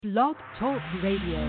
Blog Talk Radio.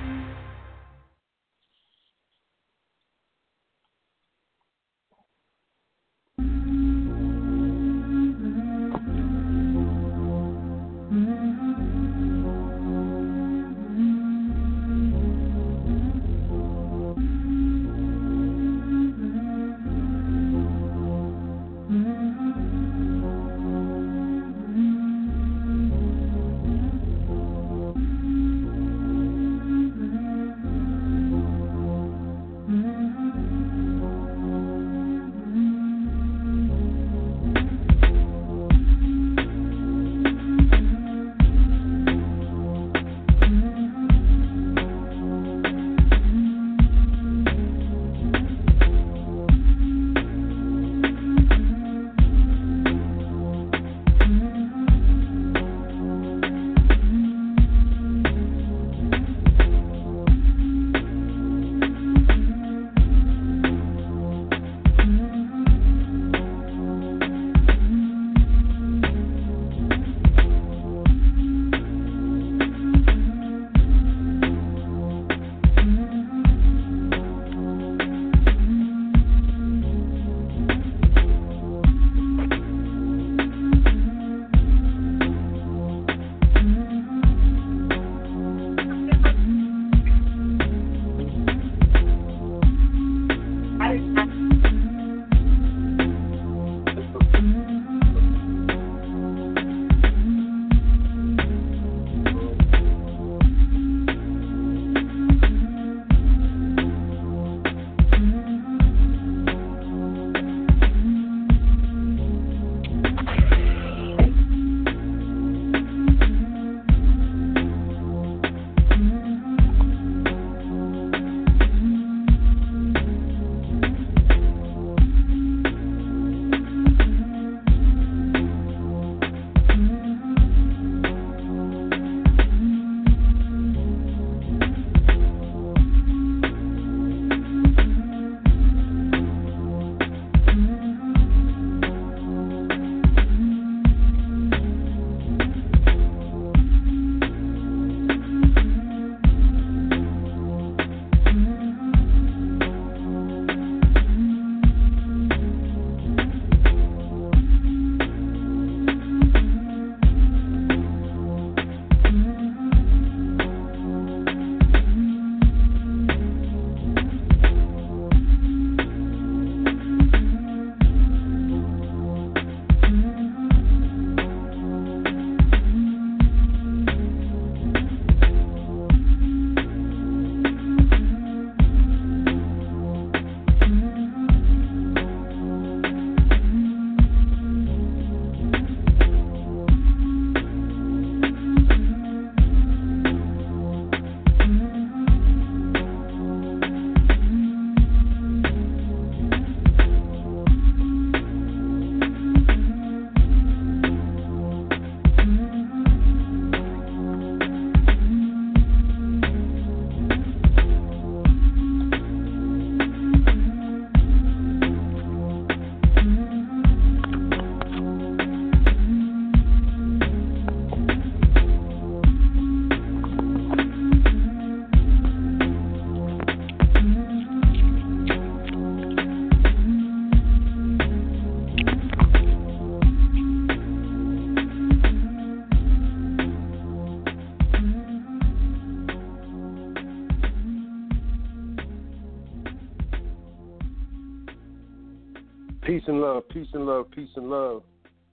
Peace and love, peace and love, peace and love.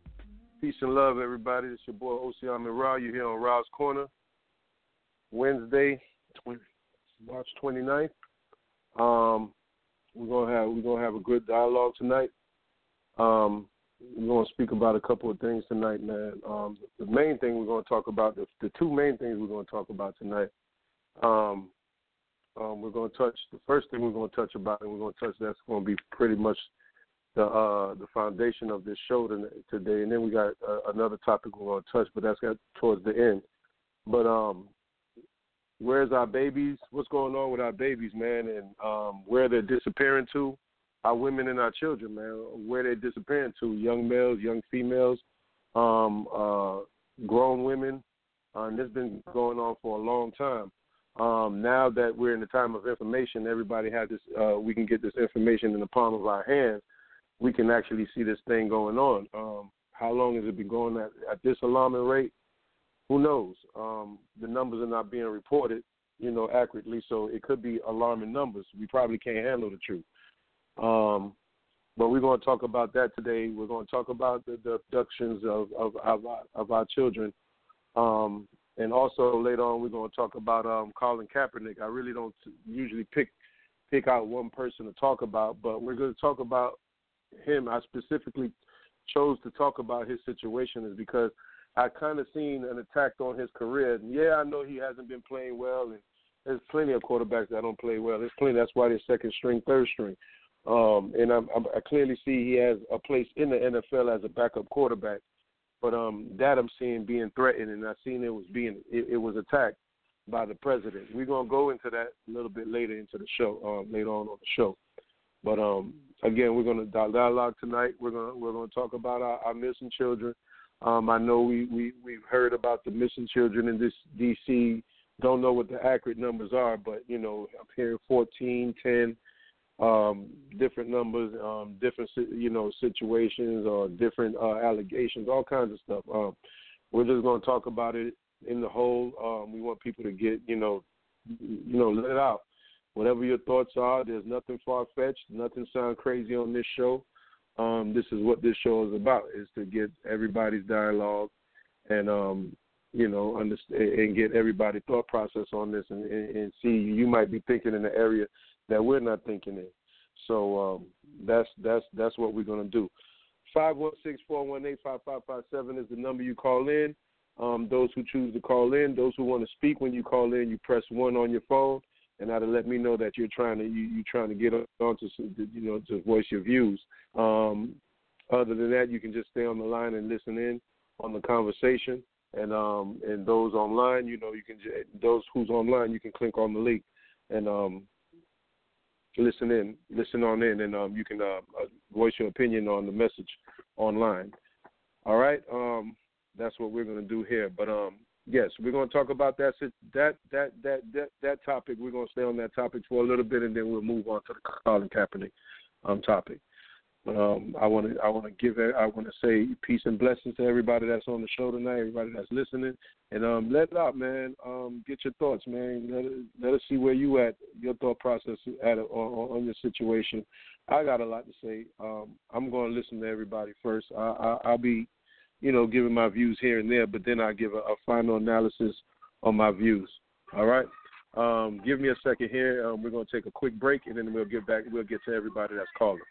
Peace and love, everybody. It's your boy Osiam Ra. You're here on Ra's Corner, Wednesday, March 29th. We're gonna have a good dialogue tonight. We're gonna speak about a couple of things tonight, man. The main thing we're gonna talk about, the two main things we're gonna talk about tonight. We're gonna touch the first thing we're gonna touch about, and we're gonna touch that's gonna be pretty much the foundation of this show today, and then we got another topic we're going to touch, but that's got towards the end. But where's our babies? What's going on with our babies, man? And where they're disappearing to? Our women and our children, man. Where they're disappearing to? Young males, young females, grown women, And this has been going on for a long time. Now that we're in the time of information, everybody has this. We can get this information in the palm of our hands. We can actually see this thing going on. How long has it been going at this alarming rate? Who knows? The numbers are not being reported, accurately, so it could be alarming numbers. We probably can't handle the truth. But we're going to talk about that today. We're going to talk about the abductions of our children. And also later on, we're going to talk about Colin Kaepernick. I really don't usually pick out one person to talk about, but we're going to talk about him. I specifically chose to talk about his situation is because I kind of seen an attack on his career. And yeah, I know he hasn't been playing well, and there's plenty of quarterbacks that don't play well. There's plenty. That's why they're second string, third string. And I clearly see he has a place in the NFL as a backup quarterback. But that I'm seeing being threatened, and I seen it was attacked by the president. We're gonna go into that a little bit later into the show, later on the show. But again, we're gonna dialogue tonight. We're gonna talk about our missing children. I know we've heard about the missing children in this D.C. Don't know what the accurate numbers are, but I'm hearing 14, 10. Different numbers, different situations or different allegations, all kinds of stuff. We're just going to talk about it in the whole. We want people to get let it out. Whatever your thoughts are, there's nothing far-fetched, nothing sound crazy on this show. This is what this show is about: is to get everybody's dialogue and understand and get everybody's thought process on this and see. You might be thinking in the area that we're not thinking in. So that's what we're going to do. 516-418-5557 is the number you call in. Those who choose to call in, those who want to speak when you call in, you press 1 on your phone, and that'll let me know that you're trying to get on to voice your views. Other than that, you can just stay on the line and listen in on the conversation. And those online, those who's online, you can click on the link and listen on in, and you can voice your opinion on the message online. All right, that's what we're going to do here. But yes, we're going to talk about that topic. We're going to stay on that topic for a little bit, and then we'll move on to the Colin Kaepernick topic. I want to say peace and blessings to everybody that's on the show tonight, everybody that's listening, and let it out, man. Get your thoughts, man. Let us see where you at, your thought process on your situation. I got a lot to say. I'm going to listen to everybody first. I'll be, giving my views here and there, but then I'll give a final analysis on my views. All right. Give me a second here. We're going to take a quick break, and then we'll get back. We'll get to everybody that's calling.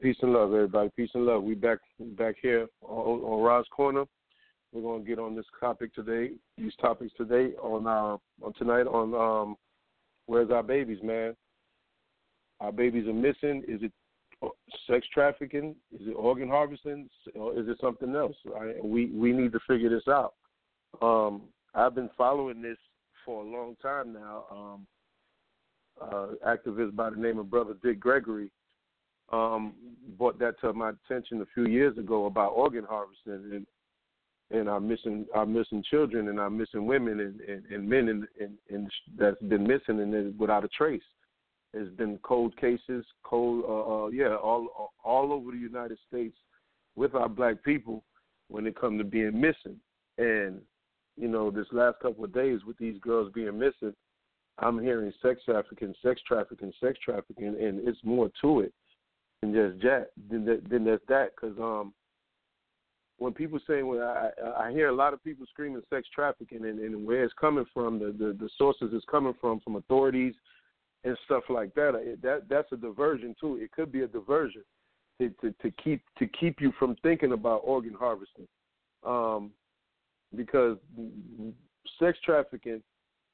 peace and love, everybody. Peace and love. We back here on Rod's Corner. We're gonna get on this topic today. These topics today on tonight on where's our babies, man? Our babies are missing. Is it sex trafficking? Is it organ harvesting? Or is it something else? We need to figure this out. I've been following this for a long time now. Activist by the name of Brother Dick Gregory brought that to my attention a few years ago about organ harvesting and our missing children and our missing women and men and that's been missing and without a trace. There's been cold cases, all over the United States with our black people when it comes to being missing. And you know, this last couple of days with these girls being missing, I'm hearing sex trafficking, and it's more to it than just that. Than that's that. Because when people say, I hear a lot of people screaming sex trafficking, and where it's coming from, the sources it's coming from authorities and stuff like that. That's a diversion too. It could be a diversion to keep you from thinking about organ harvesting, because sex trafficking.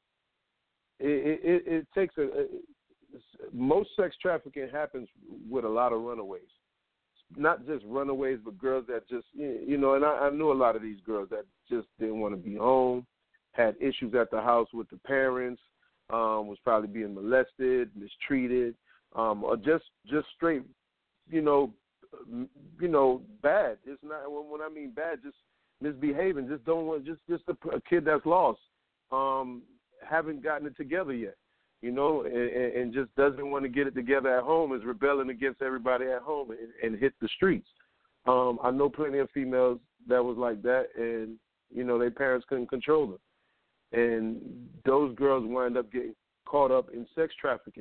It takes most sex trafficking happens with a lot of runaways, not just runaways, but girls that just, you know, and I knew a lot of these girls that just didn't want to be home, had issues at the house with the parents, was probably being molested, mistreated, or just straight, you know, bad. It's not, when I mean bad, just misbehaving, just don't want, just a kid that's lost. Haven't gotten it together yet, you know, and just doesn't want to get it together at home, is rebelling against everybody at home and hit the streets. I know plenty of females that was like that, and, you know, their parents couldn't control them. And those girls wind up getting caught up in sex trafficking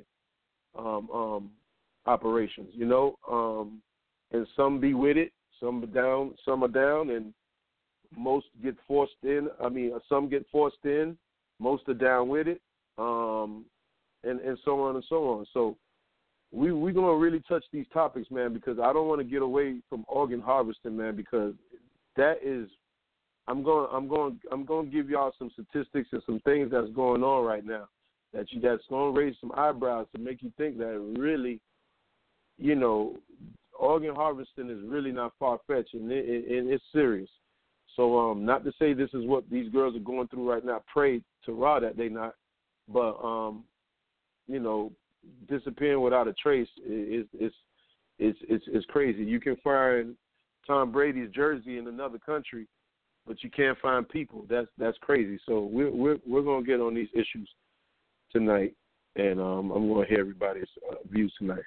operations, you know, and some be with it, some are down, and most get forced in. Some get forced in. Most are down with it, and so on and so on. So we're gonna really touch these topics, man, because I don't want to get away from organ harvesting, man, because that is. I'm going to give y'all some statistics and some things that's going on right now that's going to raise some eyebrows to make you think that really, you know, organ harvesting is really not far fetched and it's serious. So not to say this is what these girls are going through right now. Pray to Ra that they not, but you know, disappearing without a trace is crazy. You can find Tom Brady's jersey in another country, but you can't find people. That's crazy. So we're gonna get on these issues tonight, and I'm gonna hear everybody's views tonight.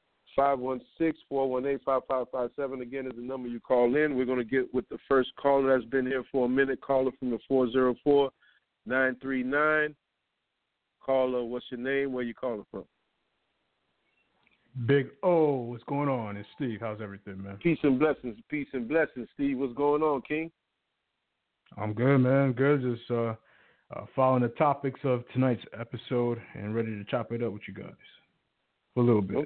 516-418-5557 again is the number you call in. We're gonna get with the first caller that's been here for a minute. Caller from the 404-939. Caller, what's your name? Where you calling from? Big O, what's going on? It's Steve. How's everything, man? Peace and blessings. Peace and blessings, Steve. What's going on, King? I'm good, man. Good. Just following the topics of tonight's episode and ready to chop it up with you guys for a little bit.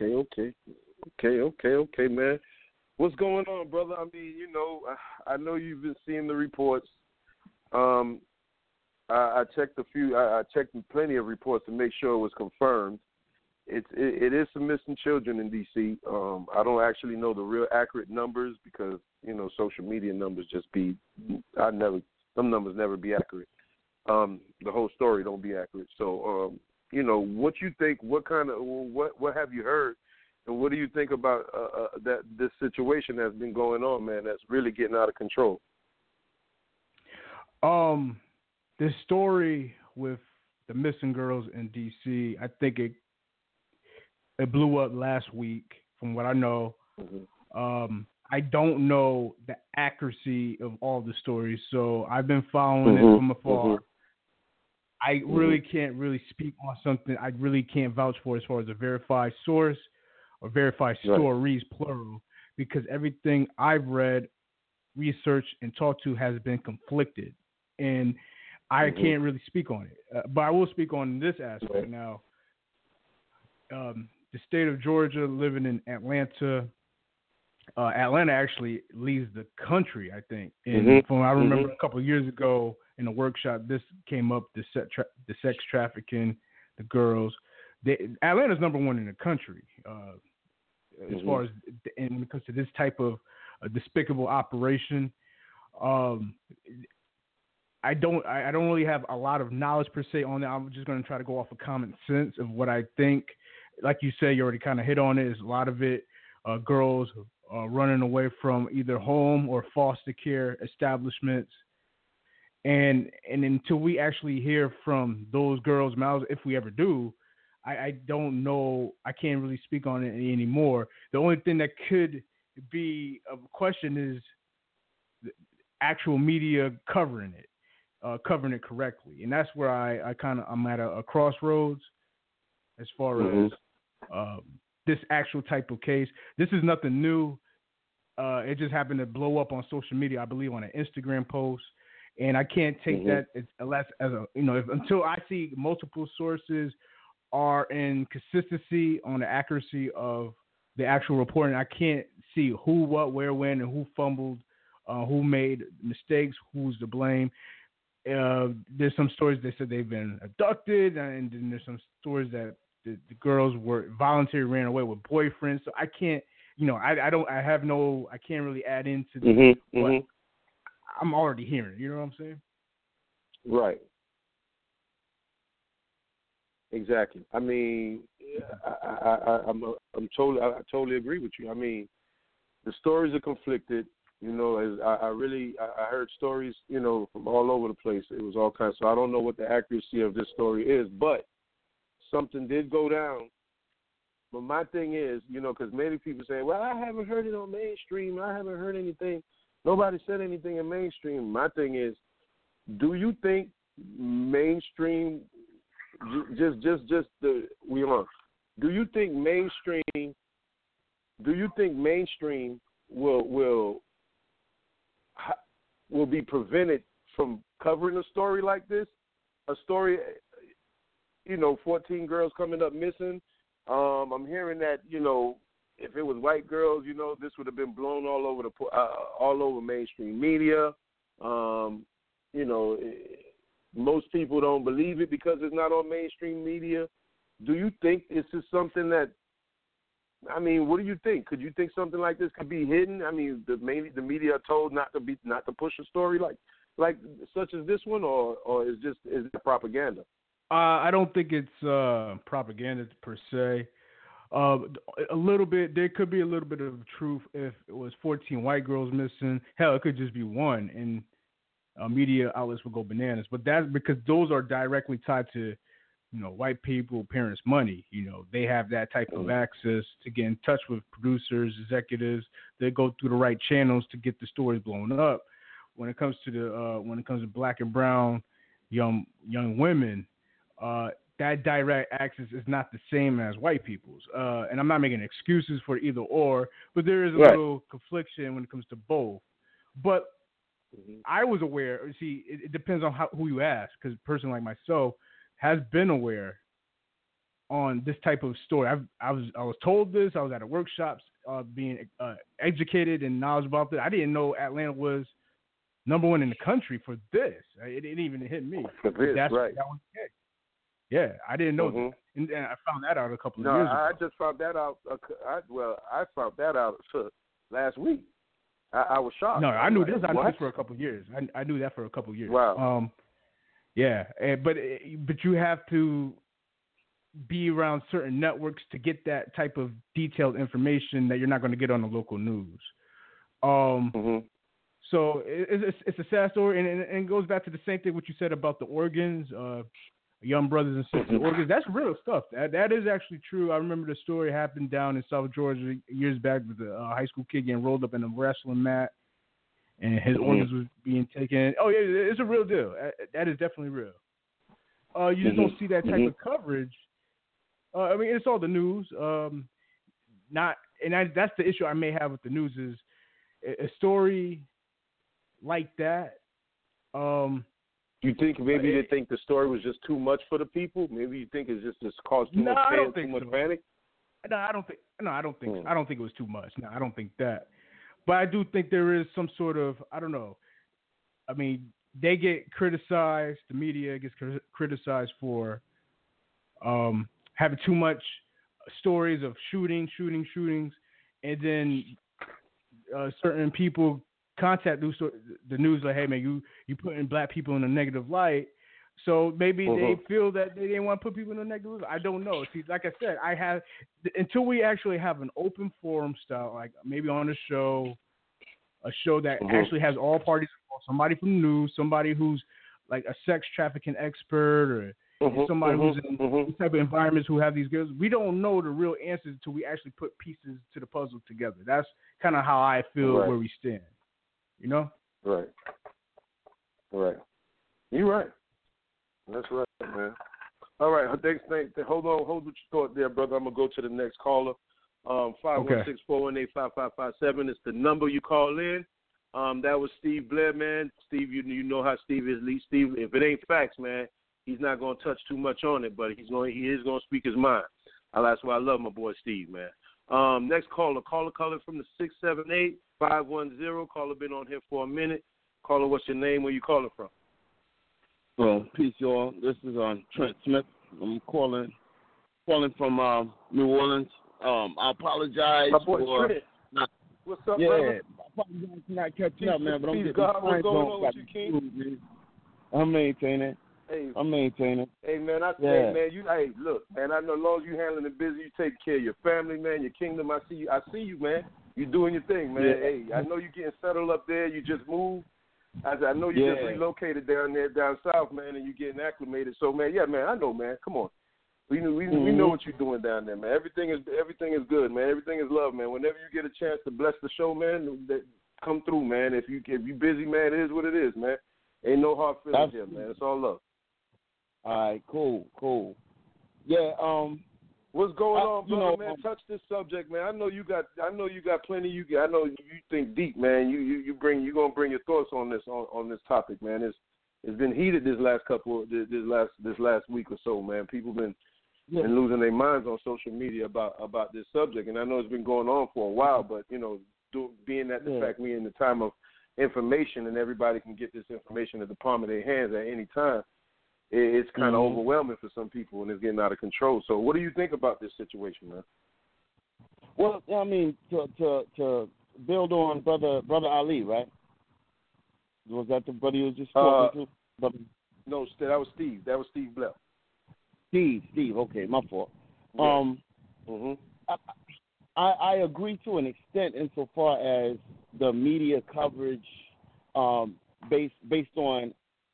Okay, man. What's going on, brother? I mean, you know, I know you've been seeing the reports. I checked I checked plenty of reports to make sure it was confirmed. It is some missing children in D.C. I don't actually know the real accurate numbers because, you know, social media numbers just be, some numbers never be accurate. The whole story don't be accurate. So, you know, what you think, what have you heard, and what do you think about this situation that's been going on, man, that's really getting out of control? This story with the missing girls in D.C., I think it blew up last week, from what I know. Mm-hmm. I don't know the accuracy of all the stories, so I've been following it from afar. Mm-hmm. I really can't really speak on something I really can't vouch for as far as a verified source or verified stories, plural, because everything I've read, researched, and talked to has been conflicted, and I can't really speak on it. But I will speak on this aspect now. The state of Georgia, living in Atlanta, Atlanta actually leads the country, I think. And from I remember a couple of years ago in a workshop, this came up: the sex trafficking, the girls. Atlanta's number one in the country as far as, and when it comes to this type of despicable operation. I don't really have a lot of knowledge per se on that. I'm just going to try to go off of common sense of what I think. Like you said, you already kind of hit on it. Is a lot of it girls running away from either home or foster care establishments. And until we actually hear from those girls' mouths, if we ever do, I don't know. I can't really speak on it anymore. The only thing that could be a question is the actual media covering it correctly, and that's where I'm at a crossroads as far as this actual type of case. This is nothing new. It just happened to blow up on social media, I believe, on an Instagram post, and I can't take that until I see multiple sources are in consistency on the accuracy of the actual reporting. I can't see who, what, where, when, and who fumbled, who made mistakes, who's to blame. There's some stories that said they've been abducted, and then there's some stories that the girls were voluntarily ran away with boyfriends. So I can't, I can't really add into what I'm already hearing. You know what I'm saying? Right. Exactly. I mean, I totally agree with you. I mean, the stories are conflicted. You know, as I heard stories, you know, from all over the place. It was all kinds. So I don't know what the accuracy of this story is, but something did go down. But my thing is, you know, because many people say, well, I haven't heard it on mainstream. I haven't heard anything. Nobody said anything in mainstream. My thing is, do you think mainstream, do you think mainstream will be prevented from covering a story like this? A story, you know, 14 girls coming up missing. I'm hearing that, you know, if it was white girls, you know, this would have been blown all over mainstream media. You know, most people don't believe it because it's not on mainstream media. Do you think this is something that, I mean, what do you think? Could you think something like this could be hidden? I mean, the media are told not to push a story like such as this one, or is it propaganda? I don't think it's propaganda per se. A little bit, there could be a little bit of truth if it was 14 white girls missing. Hell, it could just be one, and media outlets would go bananas. But that's because those are directly tied to, you know, white people, parents' money. You know, they have that type of access to get in touch with producers, executives. They go through the right channels to get the stories blown up. When it comes to black and brown young women, that direct access is not the same as white people's. And I'm not making excuses for either or, but there is a little confliction when it comes to both. But I was aware. See, it depends on who you ask, because a person like myself has been aware on this type of story. I was told this. I was at a workshops being educated and knowledgeable about this. I didn't know Atlanta was number one in the country for this. It didn't even hit me. For this, that was the case. Yeah, I didn't know that. And I found that out a couple of years ago. I just found that out. I found that out last week. I was shocked. No, I knew this. I knew this for a couple of years. I knew that for a couple of years. Wow. Yeah, but you have to be around certain networks to get that type of detailed information that you're not going to get on the local news. So it's a sad story, and it goes back to the same thing what you said about the organs, young brothers and sisters organs. That's real stuff. That is actually true. I remember the story happened down in South Georgia years back with a high school kid getting rolled up in a wrestling mat, and his organs was being taken. Oh yeah, it's a real deal. That is definitely real. You just don't see that type of coverage. I mean, it's all the news. That's the issue I may have with the news is a story like that. You think maybe they think the story was just too much for the people? Maybe you think it's just caused too much panic? No, I don't think. I don't think it was too much. No, I don't think that. but I do think there is some sort of, I don't know. I mean, they get criticized. The media gets criticized for having too much stories of shootings, and then certain people contact the news like, hey man, you putting black people in a negative light. So maybe they feel that they didn't want to put people in a negative light. I don't know. See, like I said, until we actually have an open forum style, like maybe on a show that actually has all parties involved, somebody from the news, somebody who's like a sex trafficking expert, or somebody who's in these type of environments who have these girls. We don't know the real answers until we actually put pieces to the puzzle together. That's kind of how I feel where we stand. You know? Right. You're right. That's right, man. All right, thanks. Hold what you thought there, brother. I'm going to go to the next caller. 516-418-5557 is the number you call in. That was Steve Blair, man. Steve, you know how Steve is. Steve, if it ain't facts, man, he's not going to touch too much on it, but he is going to speak his mind. That's why I love my boy Steve, man. Next caller calling from the 678-510. Caller been on here for a minute. Caller, what's your name? Where you calling from? Well, peace, y'all. This is Trent Smith. I'm calling from New Orleans. I apologize my boy for Trent. What's up, yeah, brother? I apologize for not catching up, man. But I'm getting God, what's going on with you, King? I'm maintaining. Hey, Hey, man, hey, look, man, I know as long as you handling it busy, you take care of your family, man, your kingdom. I see you, man. You doing your thing, man. Yeah. Hey, I know you getting settled up there. You just moved. I know you just relocated down south, man, and you getting acclimated. So, man, I know, man. Come on. We know what you're doing down there, man. Everything is good, man. Everything is love, man. Whenever you get a chance to bless the show, man, come through, man. If you busy, man, it is what it is, man. Ain't no hard feelings here, man. It's all love. All right, cool. Yeah, what's going on, brother, man? Touch this subject, man. I know you got plenty. I know you think deep, man. You gonna bring your thoughts on this topic, man. It's been heated this last week or so, man. People been losing their minds on social media about this subject, and I know it's been going on for a while. But being at the fact we in the time of information and everybody can get this information at the palm of their hands at any time, it's kind of overwhelming for some people, and it's getting out of control. So, what do you think about this situation, man? Well, I mean, to build on brother Ali, right? Was that the brother you was just talking to? No, that was Steve. That was Steve Blair. Steve. Okay, my fault. Yeah. I agree to an extent insofar as the media coverage, based on.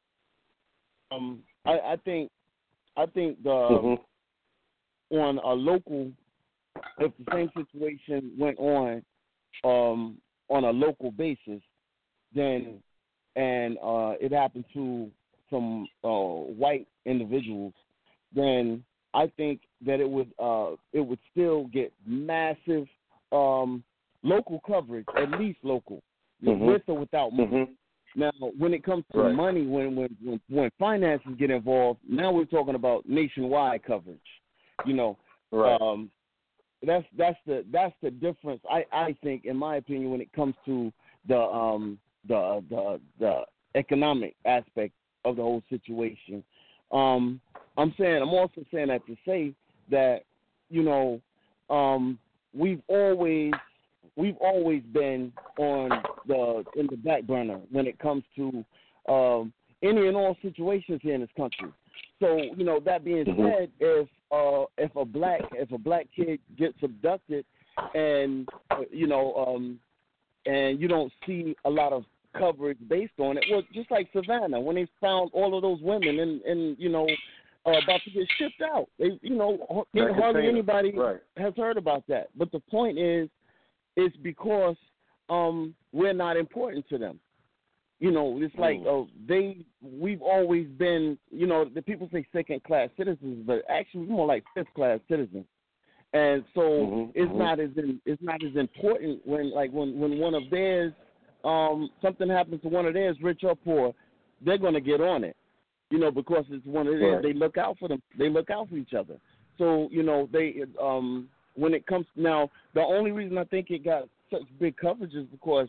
I think on a local, if the same situation went on a local basis, then and it happened to some white individuals, then I think that it would still get massive local coverage, at least local, with or without money. Now, when it comes to money, when finances get involved, now we're talking about nationwide coverage. That's the difference. I think, in my opinion, when it comes to the economic aspect of the whole situation. I'm also saying that to say that we've always been in the back burner when it comes to any and all situations here in this country. So that being said, if a black kid gets abducted and you don't see a lot of coverage based on it, well, just like Savannah, when they found all of those women and about to get shipped out, hardly anybody has heard about that. But the point is, it's because we're not important to them. It's like we've always been, the people say second-class citizens, but actually we're more like fifth-class citizens. And so it's not as important when one of theirs, something happens to one of theirs, rich or poor, they're going to get on it, because it's one of theirs. They look out for them. They look out for each other. So, they when it comes now, the only reason I think it got such big coverage is because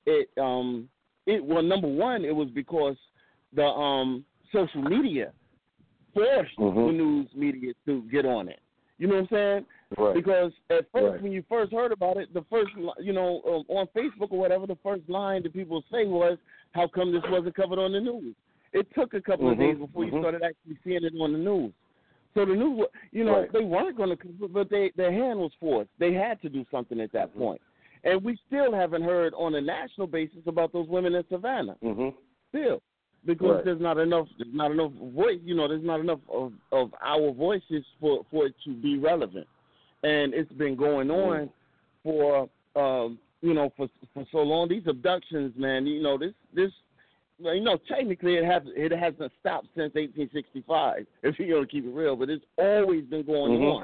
well, number one, it was because the social media forced the news media to get on it. You know what I'm saying? Right. Because at first, when you first heard about it, the first, on Facebook or whatever, the first line that people say was, "How come this wasn't covered on the news?" It took a couple of days before you started actually seeing it on the news. So the news, they weren't going to cover it, but their hand was forced. They had to do something at that point. And we still haven't heard on a national basis about those women in Savannah. Still. Because there's not enough voice, there's not enough of our voices for it to be relevant. And it's been going on for for so long. These abductions, man, this technically it hasn't stopped since 1865, if you're going to keep it real, but it's always been going on.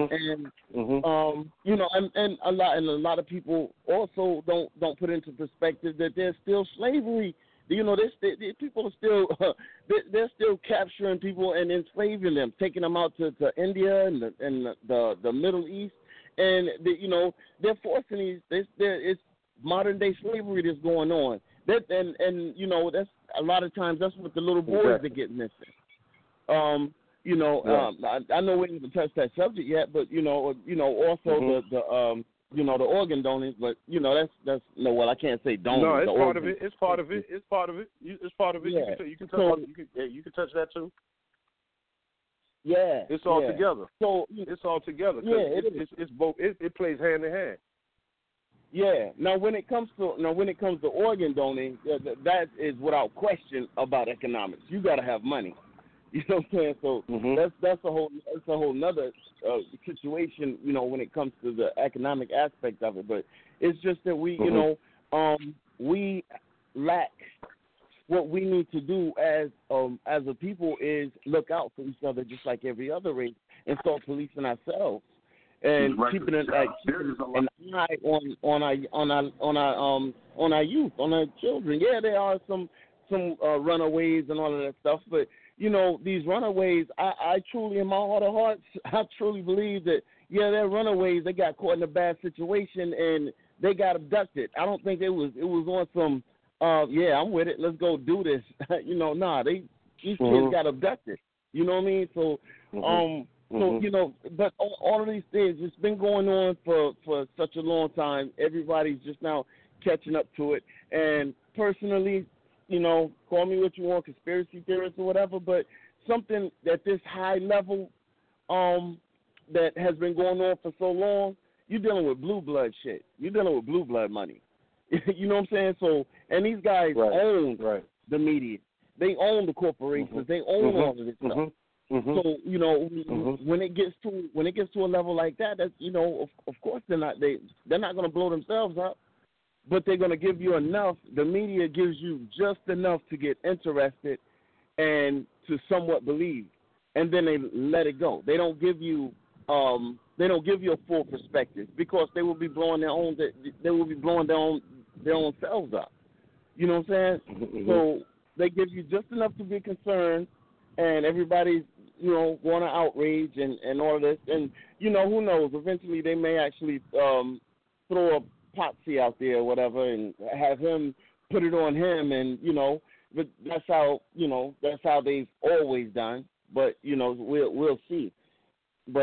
And a lot of people also don't put into perspective that there's still slavery. People are still they're still capturing people and enslaving them, taking them out to India and the Middle East, and they're forcing these. It's modern day slavery that's going on. That's a lot of times that's what the little boys that get missing. I know we didn't touch that subject yet, but also the organ donors, but that's I can't say donors. No, it's part of it. It's part of it. It's part of it. It's part of it. Yeah. You can touch that too. Yeah, it's all together. So it's all together. Yeah, it's both. It plays hand in hand. Yeah. Now, when it comes to organ donating, that is without question about economics. You got to have money. You know what I'm saying? So that's a whole nother situation. When it comes to the economic aspect of it, but it's just that we we lack. What we need to do as a people is look out for each other, just like every other race, and start policing ourselves and keeping an eye on our youth, on our children. Yeah, there are some runaways and all of that stuff, but these runaways, I truly, in my heart of hearts, I truly believe that they're runaways. They got caught in a bad situation and they got abducted. I don't think it was on some. I'm with it. Let's go do this. These kids got abducted. You know what I mean? So, but all of these things, it's been going on for such a long time. Everybody's just now catching up to it. And personally, call me what you want, conspiracy theorist or whatever, but something at this high level that has been going on for so long, you're dealing with blue blood shit. You're dealing with blue blood money. You know what I'm saying? So, and these guys own the media. They own the corporations. They own all of this stuff. So, when it gets to a level like that, that's of course they're not going to blow themselves up, but they're going to give you enough. The media gives you just enough to get interested and to somewhat believe, and then they let it go. They don't give you a full perspective because they will be blowing their own selves up. You know what I'm saying? So they give you just enough to be concerned, and everybody's going to outrage and all of this. And who knows? Eventually, they may actually throw a Potsy out there or whatever, and have him put it on him, and but that's how they've always done. But we'll see. But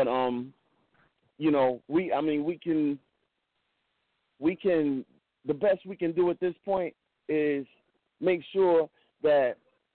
we can. The best we can do at this point is make sure that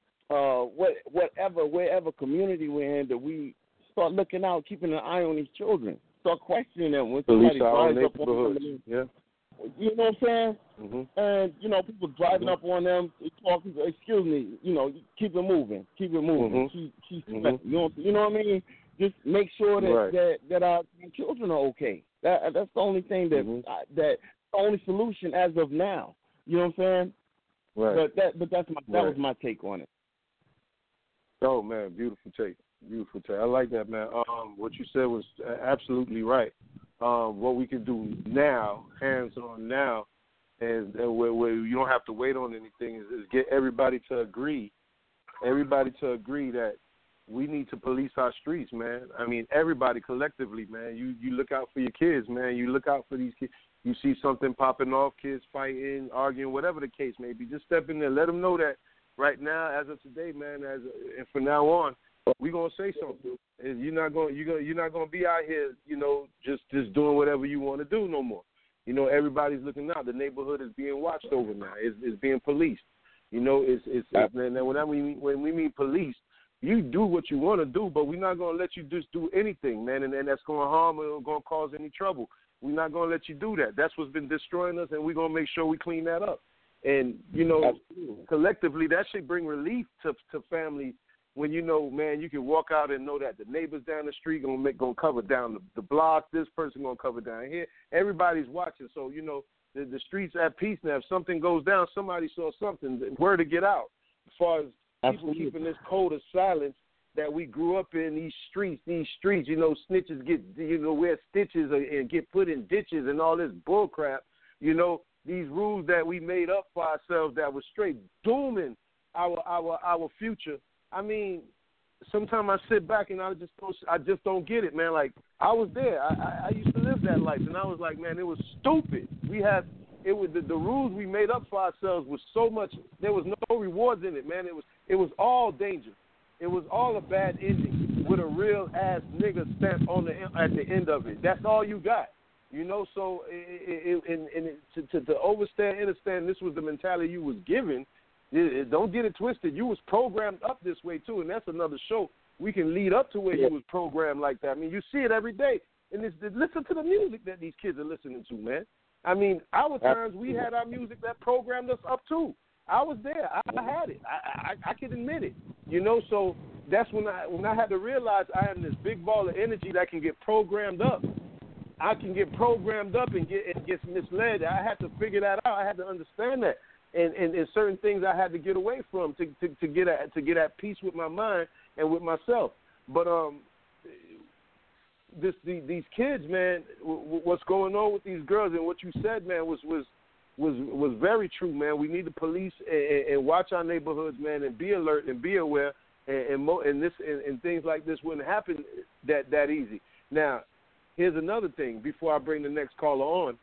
wherever community we're in, that we start looking out, keeping an eye on these children, start questioning them when somebody drives up on them. Yeah. You know what I'm saying? And people driving up on them, talking. Excuse me. Keep it moving. Keep it moving. Keep you know what I mean? Just make sure that our children are okay. That's the only thing that the only solution as of now. You know what I'm saying? Right. But that was my take on it. Oh man, beautiful take. Beautiful take. I like that, man. What you said was absolutely right. What we can do now, hands on now, and where you don't have to wait on anything, is get everybody to agree. Everybody to agree that we need to police our streets, man. I mean, everybody collectively, man. You look out for your kids, man. You look out for these kids. You see something popping off, kids fighting, arguing, whatever the case may be, just step in there. Let them know that right now, as of today, man, and from now on, we're gonna say something. You're not gonna be out here, just doing whatever you want to do no more. Everybody's looking out. The neighborhood is being watched over now. It's being policed. When we mean police, you do what you want to do, but we're not gonna let you just do anything, man, and that's gonna harm or gonna cause any trouble. We're not gonna let you do that. That's what's been destroying us, and we're gonna make sure we clean that up. And collectively, that should bring relief to families. When man, you can walk out and know that the neighbors down the street gonna cover down the block. This person gonna cover down here. Everybody's watching, so the streets at peace now. If something goes down, somebody saw something. Word to get out. As far as people keeping this code of silence that we grew up in, these streets, snitches get wear stitches and get put in ditches and all this bull crap. These rules that we made up for ourselves that was straight dooming our future. I mean, sometimes I sit back and I just don't get it, man. Like, I was there. I used to live that life, and I was like, man, it was stupid. The rules we made up for ourselves was so much. There was no rewards in it, man. It was all danger. It was all a bad ending with a real ass nigga stamp at the end of it. That's all you got, So to overstand, understand, this was the mentality you was given. Don't get it twisted. You was programmed up this way, too, and that's another show. We can lead up to where you was programmed like that. I mean, you see it every day. And listen to the music that these kids are listening to, man. I mean, our times, we had our music that programmed us up, too. I was there. I had it. I can admit it. So that's when I had to realize I am this big ball of energy that can get programmed up. I can get programmed up and get misled. I had to figure that out. I had to understand that. And certain things I had to get away from to get at peace with my mind and with myself. But these kids, man, what's going on with these girls and what you said, man, was very true, man. We need the police and watch our neighborhoods, man, and be alert and be aware, and things like this wouldn't happen that easy. Now, here's another thing. Before I bring the next caller on.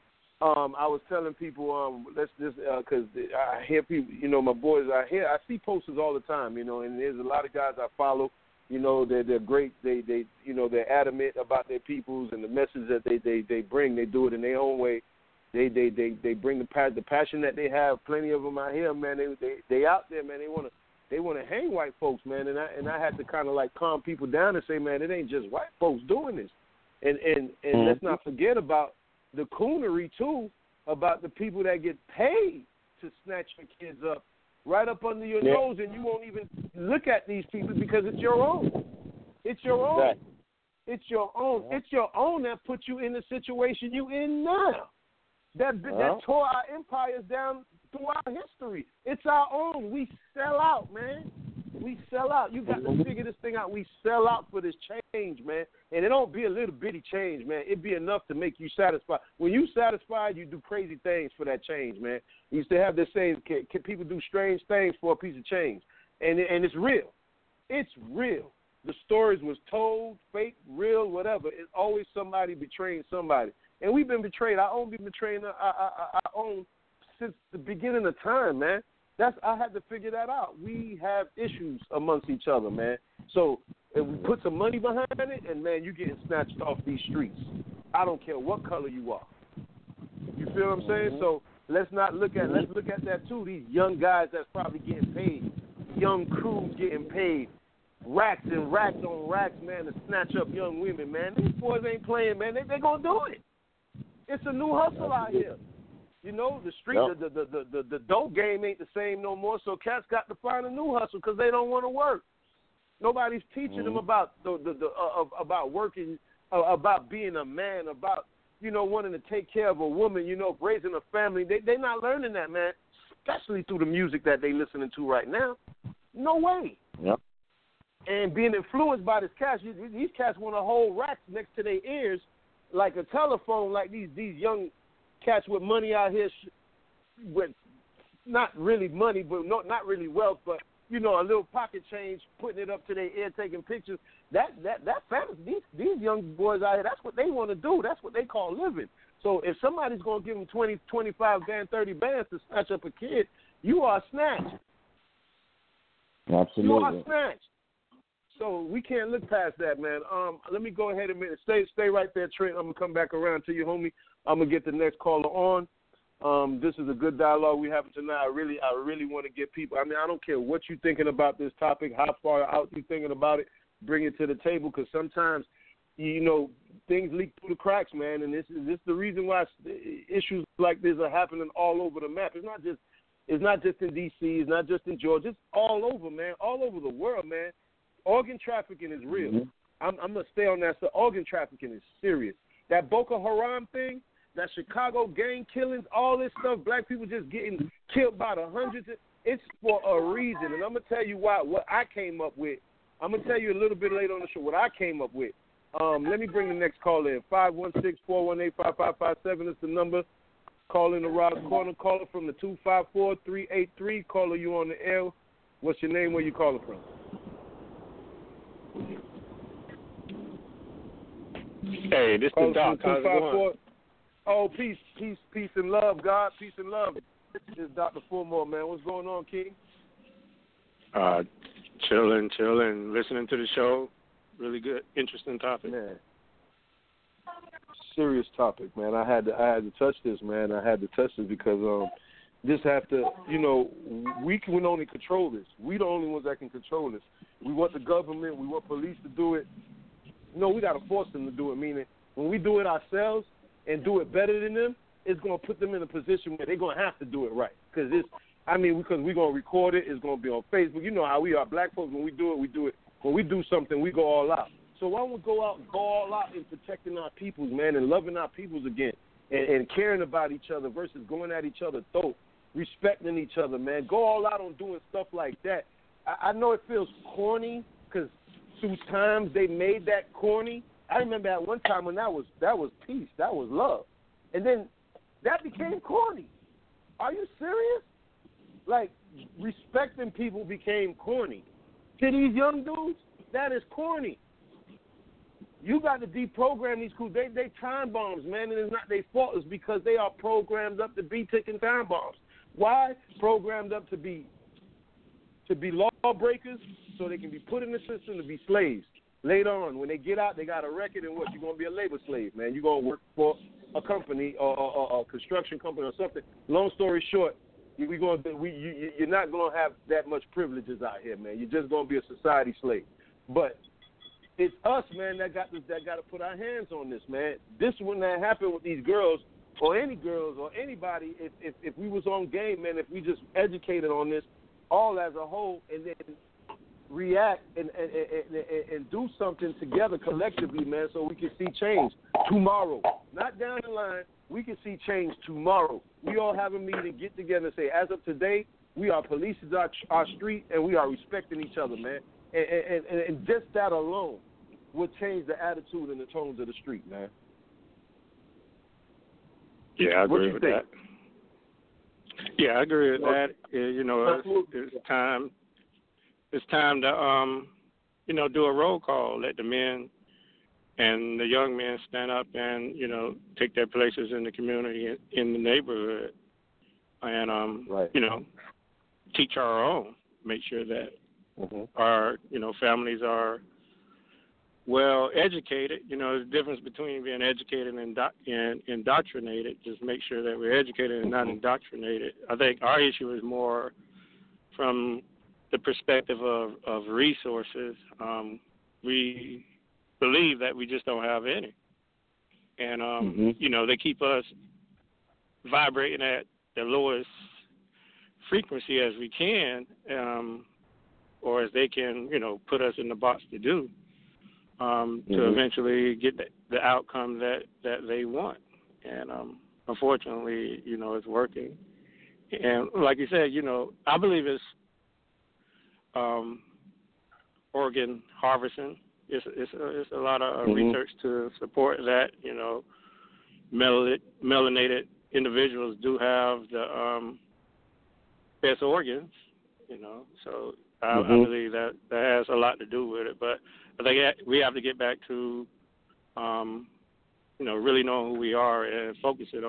I was telling people, let's just, because I hear people, my boys out here, I see posters all the time, and there's a lot of guys I follow, they're great, they're adamant about their peoples and the message that they bring, they do it in their own way, they bring the passion that they have, plenty of them out here, man, they out there, man, they want to hang white folks, man, and I had to kind of like calm people down and say, man, it ain't just white folks doing this, and let's not forget about the coonery, too, about the people that get paid to snatch your kids up right up under your nose, and you won't even look at these people because it's your own. It's your own. Right. It's your own. It's your own that put you in the situation you in now. That tore our empires down through our history. It's our own. We sell out, man. We sell out. You got to figure this thing out. We sell out for this change, man. And it don't be a little bitty change, man. It be enough to make you satisfied. When you satisfied, you do crazy things for that change, man. You used to have this saying, can people do strange things for a piece of change? And it's real. It's real. The stories was told, fake, real, whatever. It's always somebody betraying somebody. And we've been betrayed. Our own been betraying our own since the beginning of time, man. I had to figure that out. We have issues amongst each other, man. So if we put some money behind it, and man, you getting snatched off these streets. I don't care what color you are. You feel what I'm saying? So let's look at that too. These young guys that's probably getting paid, young crews getting paid, racks and racks on racks, man, to snatch up young women, man. These boys ain't playing, man. They gonna do it. It's a new hustle out here. The street, the dope game ain't the same no more. So cats got to find a new hustle because they don't want to work. Nobody's teaching them about about working, about being a man, about wanting to take care of a woman, raising a family. They're not learning that, man. Especially through the music that they listening to right now. No way. Yep. And being influenced by this cats, these cats want to hold racks next to their ears like a telephone, like these young cats with money out here, with not really money, but not really wealth, but a little pocket change, putting it up to their ear, taking pictures. That fantasy, these young boys out here, that's what they want to do. That's what they call living. So if somebody's going to give them 20, 25 bands, 30 bands to snatch up a kid, you are snatched. Absolutely. You are snatched. So we can't look past that, man. Let me go ahead and stay right there, Trent. I'm going to come back around to you, homie. I'm going to get the next caller on. This is a good dialogue we having tonight. I really want to get people. I mean, I don't care what you're thinking about this topic, how far out you're thinking about it, bring it to the table, because sometimes, things leak through the cracks, man, and this is the reason why issues like this are happening all over the map. It's not just in D.C., it's not just in Georgia, it's all over, man, all over the world, man. Organ trafficking is real. Mm-hmm. I'm going to stay on that. So organ trafficking is serious. That Boko Haram thing, that Chicago gang killings, all this stuff, black people just getting killed by the hundreds, it's for a reason. And I'm going to tell you why, what I came up with. I'm going to tell you a little bit later on the show what I came up with. Let me bring the next call in. 516-418-5557 is the number. Call in the Rob's Corner. Caller from the 254-383. Caller, you on the air. What's your name? Where you calling from? Hey, this is Doc. How's it going? Oh, peace, and love, God, peace and love. This is Dr. Fulmore, man. What's going on, King? Chilling, listening to the show. Really good, interesting topic. Man, serious topic, man. I had to touch this, man. I had to touch this because this have to, we can only control this. We the only ones that can control this. We want the government, we want police to do it. No, we got to force them to do it, meaning when we do it ourselves and do it better than them, it's going to put them in a position where they're going to have to do it right. Because we're going to record it, it's going to be on Facebook. You know how we are. Black folks, when we do it. When we do something, we go all out. So why don't we go all out in protecting our peoples, man, and loving our peoples again and caring about each other versus going at each other's throat, respecting each other, man. Go all out on doing stuff like that. I know it feels corny because through times they made that corny. I remember at one time when that was peace, that was love. And then that became corny. Are you serious? Like, respecting people became corny. To these young dudes, that is corny. You got to deprogram these crews. They time bombs, man, and it's not their fault. It's because they are programmed up to be ticking time bombs. Why? Programmed up to be lawbreakers so they can be put in the system to be slaves. Later on, when they get out, they got a record, and what? You're going to be a labor slave, man. You're going to work for a company or a construction company or something. Long story short, you're not going to have that much privileges out here, man. You're just going to be a society slave. But it's us, man, that got to put our hands on this, man. This wouldn't have happened with these girls or any girls or anybody if we was on game, man, if we just educated on this all as a whole and then react and do something together collectively, man, so we can see change tomorrow. Not down the line. We can see change tomorrow. We all have a meeting, get together and say, as of today, we are policing our street and we are respecting each other, man. And just that alone would change the attitude and the tones of the street, man. Yeah, I agree with that. Yeah, I agree with that. It's time. It's time to do a roll call. Let the men and the young men stand up and take their places in the community, in the neighborhood, and teach our own. Make sure that our families are well educated. There's a difference between being educated and indoctrinated. Just make sure that we're educated and not indoctrinated. I think our issue is more from the perspective of resources. We believe that we just don't have any. And, they keep us vibrating at the lowest frequency as we can, or as they can, put us in the box to do, to eventually get the outcome that they want. And unfortunately, it's working. And like you said, I believe it's organ harvesting. It's a lot of research to support that. Melanated individuals do have the best organs. So I believe that has a lot to do with it. But I think we have to get back to, really knowing who we are and focusing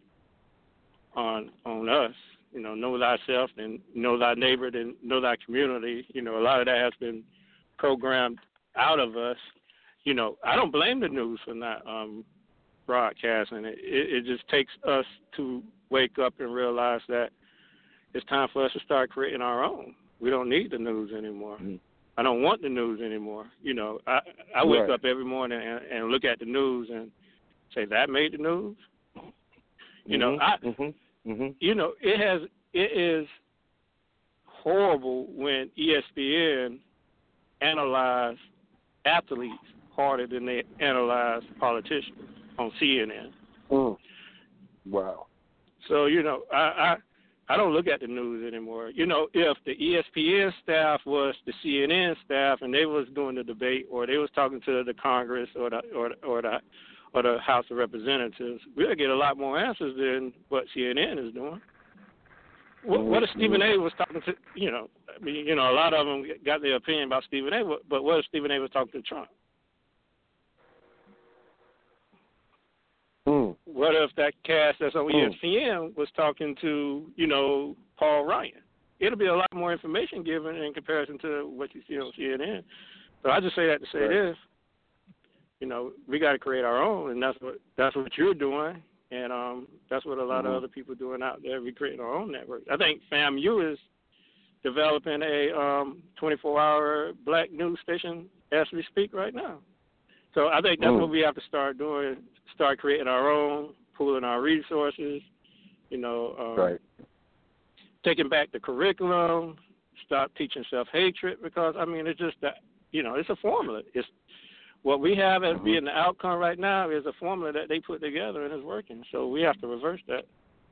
on us. Know thyself and know thy neighbor and know thy community. A lot of that has been programmed out of us. I don't blame the news for not broadcasting it. It just takes us to wake up and realize that it's time for us to start creating our own. We don't need the news anymore. Mm-hmm. I don't want the news anymore. I wake up every morning and look at the news and say, that made the news? It is horrible when ESPN analyze athletes harder than they analyze politicians on CNN. Mm. Wow. So, I don't look at the news anymore. If the ESPN staff was the CNN staff and they was doing the debate or they was talking to the Congress or the House of Representatives, we'll get a lot more answers than what CNN is doing. What if Stephen A. was talking to, a lot of them got their opinion about Stephen A., but what if Stephen A. was talking to Trump? What if that cast that's on ESPN was talking to, Paul Ryan? It'll be a lot more information given in comparison to what you see on CNN. So I just say that to say this. We got to create our own, and that's what you're doing, and that's what a lot of other people are doing out there. We're creating our own network. I think FAMU is developing a 24-hour black news station as we speak right now. So I think that's what we have to start doing, start creating our own, pooling our resources, taking back the curriculum, stop teaching self-hatred because, it's just that, it's a formula. It's what we have as being the outcome right now is a formula that they put together and it's working. So we have to reverse that.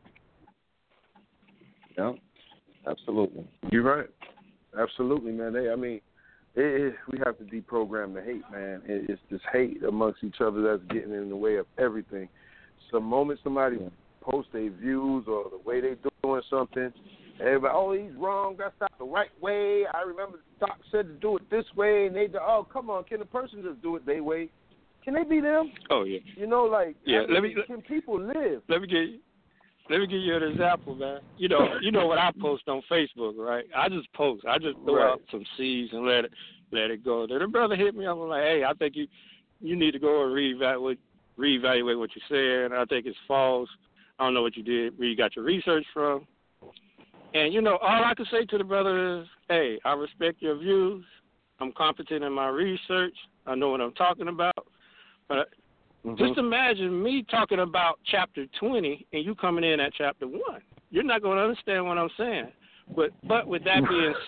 Yeah, absolutely. You're right. Absolutely, man. We have to deprogram the hate, man. It's this hate amongst each other that's getting in the way of everything. So the moment somebody posts their views or the way they're doing something, everybody, oh, he's wrong. That's not the right way. I remember the doc said to do it this way, and they do, oh, come on, can the person just do it their way? Can they be them? Oh yeah. Can people live? Let me give you an example, man. You know what I post on Facebook, right? I just post. I just throw out some seeds and let it go. Then the brother hit me up and like, hey, I think you need to go and reevaluate what you're saying. I think it's false. I don't know what you did, where you got your research from. And, all I can say to the brother is, hey, I respect your views. I'm competent in my research. I know what I'm talking about. But just imagine me talking about chapter 20 and you coming in at chapter 1. You're not going to understand what I'm saying. But with that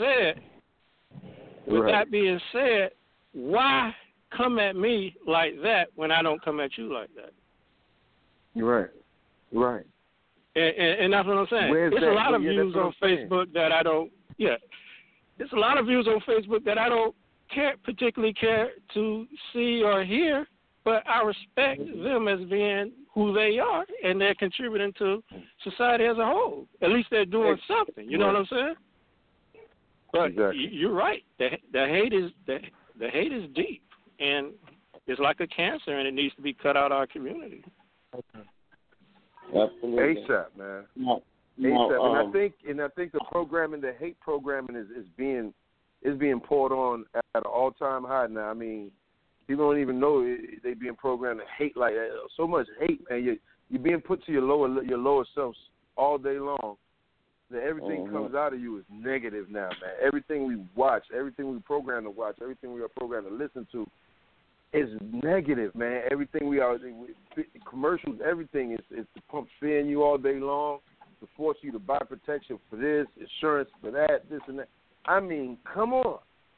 being said, why come at me like that when I don't come at you like that? You're right. And that's what I'm saying. There's a lot of views on Facebook that I don't. Yeah, there's a lot of views on Facebook that I don't particularly care to see or hear, but I respect them as being who they are, and they're contributing to society as a whole. At least they're doing something. You know what I'm saying? But you're right. The hate is deep, and it's like a cancer, and it needs to be cut out of our community. Absolutely. ASAP, man. ASAP. And I think the programming, the hate programming is being poured on at an all-time high now. People don't even know they being programmed to hate like that. So much hate, man. You're being put to your lower selves all day long. That everything comes out of you is negative now, man. Everything we watch, everything we program to watch, everything we are programmed to listen to is negative, man. Everything commercials, everything is to pump fear in you all day long, to force you to buy protection for this, insurance for that, this and that. Come on,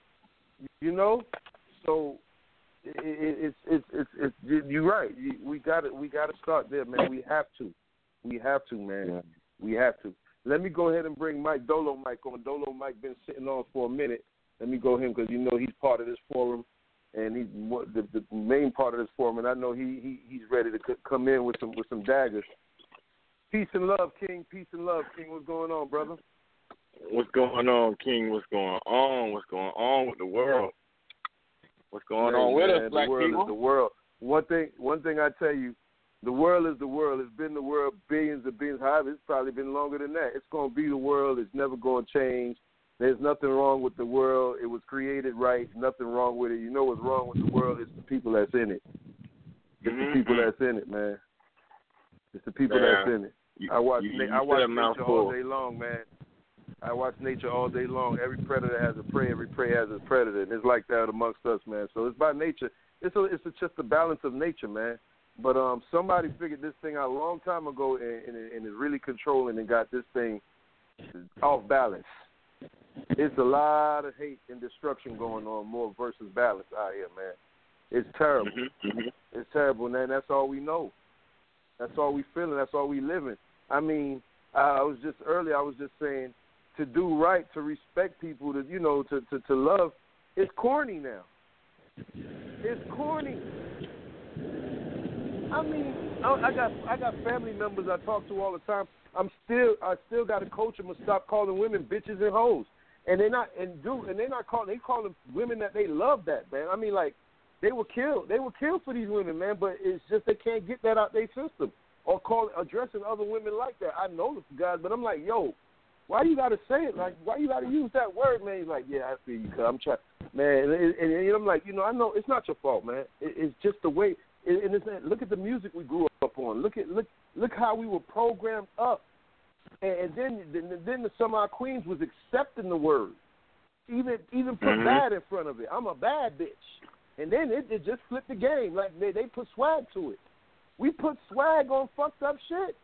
So it's you're right. We got to start there, man. We have to, man. Yeah. We have to. Let me go ahead and bring Dolo Mike on. Dolo Mike been sitting on for a minute. Let me go him because he's part of this forum. And he's the main part of this forum, and I know he's ready to come in with some daggers. Peace and love, King. Peace and love, King. What's going on, brother? What's going on, King? What's going on? What's going on with the world? What's going on with us, black the world people? Is the world. One thing I tell you, The world is the world. It's been the world billions and billions. However, it's probably been longer than that. It's going to be the world. It's never going to change. There's nothing wrong with the world. It was created right. Nothing wrong with it. You know what's wrong with the world? It's the people that's in it. It's the people that's in it, man. It's the people that's in it. I watch nature all day long, man. I watch nature all day long. Every predator has a prey. Every prey has a predator. And it's like that amongst us, man. So it's by nature. It's just a balance of nature, man. But somebody figured this thing out a long time ago and is really controlling and got this thing off balance. It's a lot of hate and destruction going on, more versus balance out here, man. It's terrible. It's terrible, man. That's all we know. That's all we feeling. That's all we living. I mean, I was just saying, to do right, to respect people, to love, it's corny now. It's corny. I mean, I got family members I talk to all the time. I still got to coach them to stop calling women bitches and hoes. And they're not calling women that they love that, man. I mean, like, they were killed for these women, man, but it's just they can't get that out their system or addressing other women like that. I know this guys, but I'm like, yo, why you got to say it? Like, why you got to use that word, man? He's like, yeah, I feel you, cuz I'm trying, man. And I'm like, I know it's not your fault, man. It's just the way. And look at the music we grew up on. Look how we were programmed up. And then some of our queens was accepting the word, even put bad in front of it. I'm a bad bitch, and then it just flipped the game. Like they put swag to it. We put swag on fucked up shit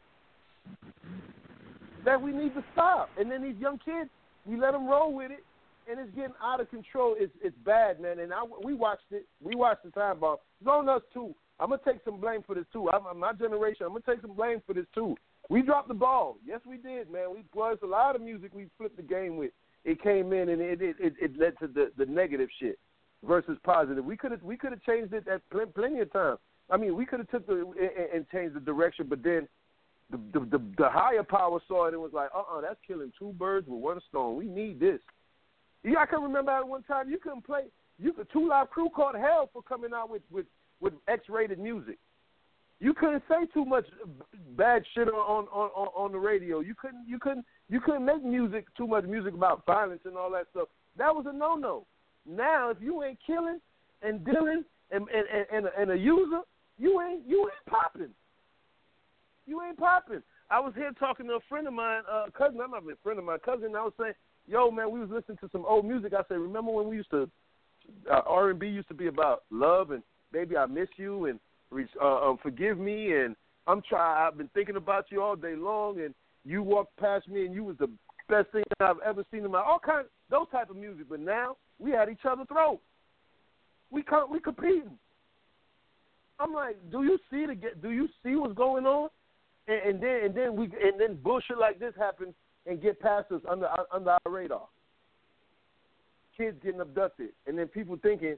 that we need to stop. And then these young kids, we let them roll with it, and it's getting out of control. It's bad, man. And we watched it. We watched the time bomb. It's on us too. I'm gonna take some blame for this too. My generation. I'm gonna take some blame for this too. We dropped the ball. Yes, we did, man. It's a lot of music we flipped the game with. It came in and it led to the negative shit versus positive. We could have changed it at plenty of times. I mean, we could have took and changed the direction, but then the higher power saw it and was like, that's killing two birds with one stone. We need this. Yeah, I can remember at one time you couldn't play. Two Live Crew caught hell for coming out with X-rated music. You couldn't say too much bad shit on the radio. You couldn't make too much music about violence and all that stuff. That was a no-no. Now, if you ain't killing and dealing and a user, you ain't popping. You ain't popping. I was here talking to a friend of mine, cousin. I'm not a friend of mine, cousin. I was saying, yo, man, we was listening to some old music. I said, remember when we used to R&B used to be about love and baby, I miss you and forgive me, and I've been thinking about you all day long, and you walked past me, and you was the best thing I've ever seen in my all kinds those type of music. But now we at each other's throat. We competing. I'm like, do you see what's going on? And then bullshit like this happens and get past us under our radar. Kids getting abducted, and then people thinking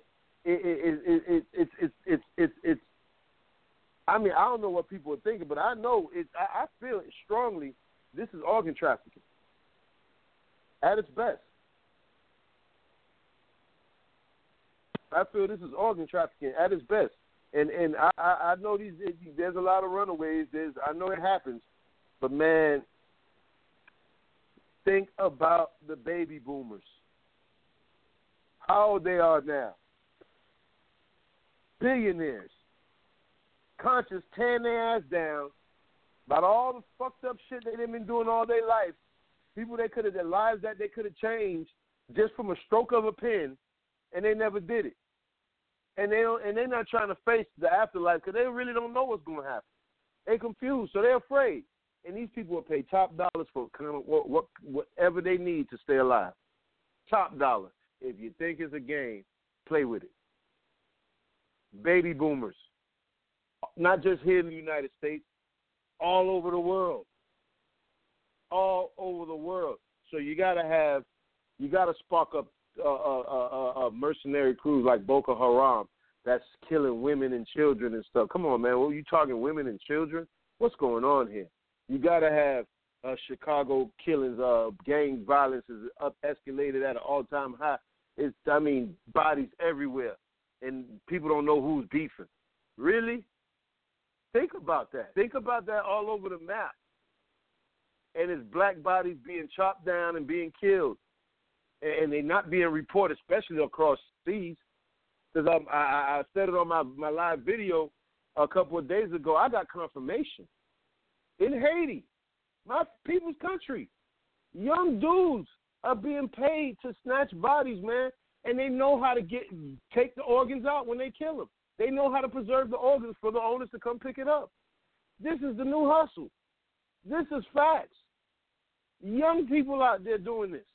it's. I mean, I don't know what people are thinking, but I know I feel it strongly. This is organ trafficking at its best. I feel this is organ trafficking at its best, and I know there's a lot of runaways. I know it happens, but man, think about the baby boomers. How old they are now? Billionaires. Conscious, tearing their ass down about all the fucked up shit they've been doing all their life. People their lives that they could have changed just from a stroke of a pen, and they never did it. And they're not trying to face the afterlife because they really don't know what's going to happen. They're confused, so they're afraid. And these people will pay top dollars for kind of whatever they need to stay alive. Top dollar. If you think it's a game, play with it. Baby boomers. Not just here in the United States, all over the world. All over the world. So you gotta spark up a mercenary crews like Boko Haram that's killing women and children and stuff. Come on, man. Well, you talking women and children? What's going on here? You gotta have Chicago killings, gang violence is escalated at an all-time high. Bodies everywhere, and people don't know who's beefing. Really? Think about that. Think about that all over the map. And it's black bodies being chopped down and being killed. And they're not being reported, especially across seas. Because I said it on my live video a couple of days ago. I got confirmation. In Haiti, my people's country, young dudes are being paid to snatch bodies, man. And they know how to take the organs out when they kill them. They know how to preserve the organs for the owners to come pick it up. This is the new hustle. This is facts. Young people out there doing this.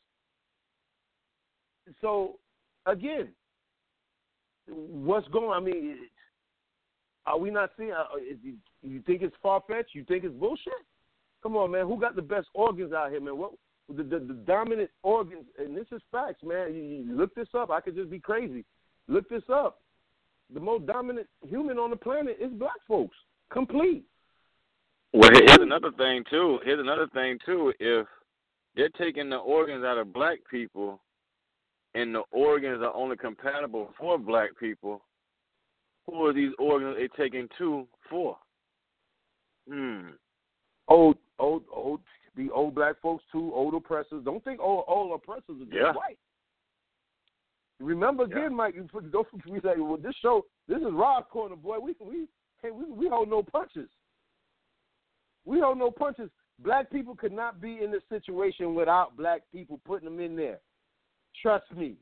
So, again, what's going on? I mean, are we not seeing? You think it's far-fetched? You think it's bullshit? Come on, man. Who got the best organs out here, man? What the dominant organs? And this is facts, man. You look this up. I could just be crazy. Look this up. The most dominant human on the planet is black folks. Complete. Well, here's another thing, too. If they're taking the organs out of black people and the organs are only compatible for black people, who are these organs they taking to for? Old, the old black folks, too, old oppressors. Don't think old oppressors are just white. Remember again, Mike, don't we say, well, this is Rob's Corner, boy. We hold no punches. We hold no punches. Black people could not be in this situation without black people putting them in there. Trust me.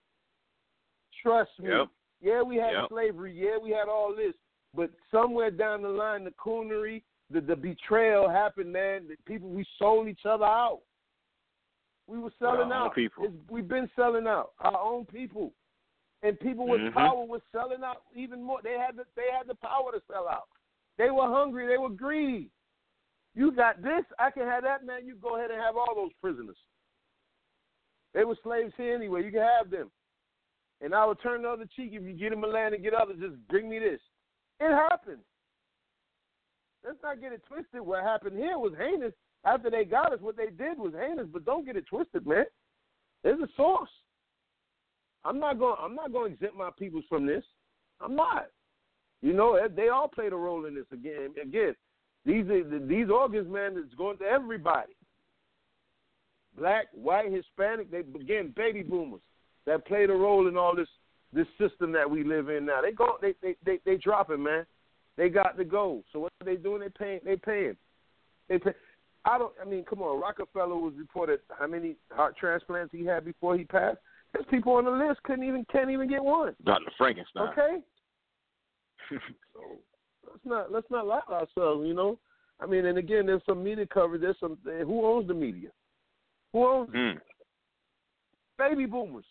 Yep. Yeah, we had slavery. Yeah, we had all this. But somewhere down the line, the coonery, the betrayal happened, man. We sold each other out. We were selling out. We've been selling out our own people, and people with power were selling out even more. They had the power to sell out. They were hungry. They were greedy. You got this, I can have that, man. You go ahead and have all those prisoners. They were slaves here anyway. You can have them, and I will turn the other cheek if you get them a land and get others. Just bring me this. It happened. Let's not get it twisted. What happened here was heinous. After they got us, what they did was heinous, but don't get it twisted, man. There's a source. I'm not going to exempt my peoples from this. I'm not. You know, they all played a role in this again. These organs, man, it's going to everybody. Black, white, Hispanic, baby boomers that played a role in all this system that we live in now. They dropping, man. They got to go. So what are they doing? They paying. Come on. Rockefeller was reported how many heart transplants he had before he passed. There's people on the list can't even get one. Dr. Frankenstein. Okay. So let's not lie to ourselves, you know. I mean, and again, there's some media coverage. There's some. Who owns the media? Who owns it? Baby boomers.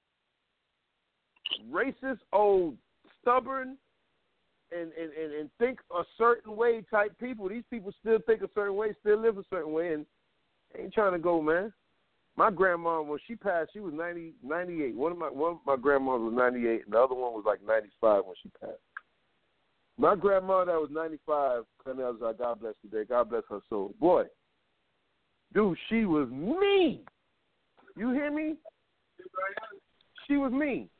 Racist, old, stubborn, and think a certain way type people. These people still think a certain way, still live a certain way, and ain't trying to go, man. My grandma, when she passed, she was 98. One of my grandmas was 98, and the other one was like 95 when she passed. My grandma that was 95, God bless today, God bless her soul. Boy, dude, she was mean. You hear me? She was mean.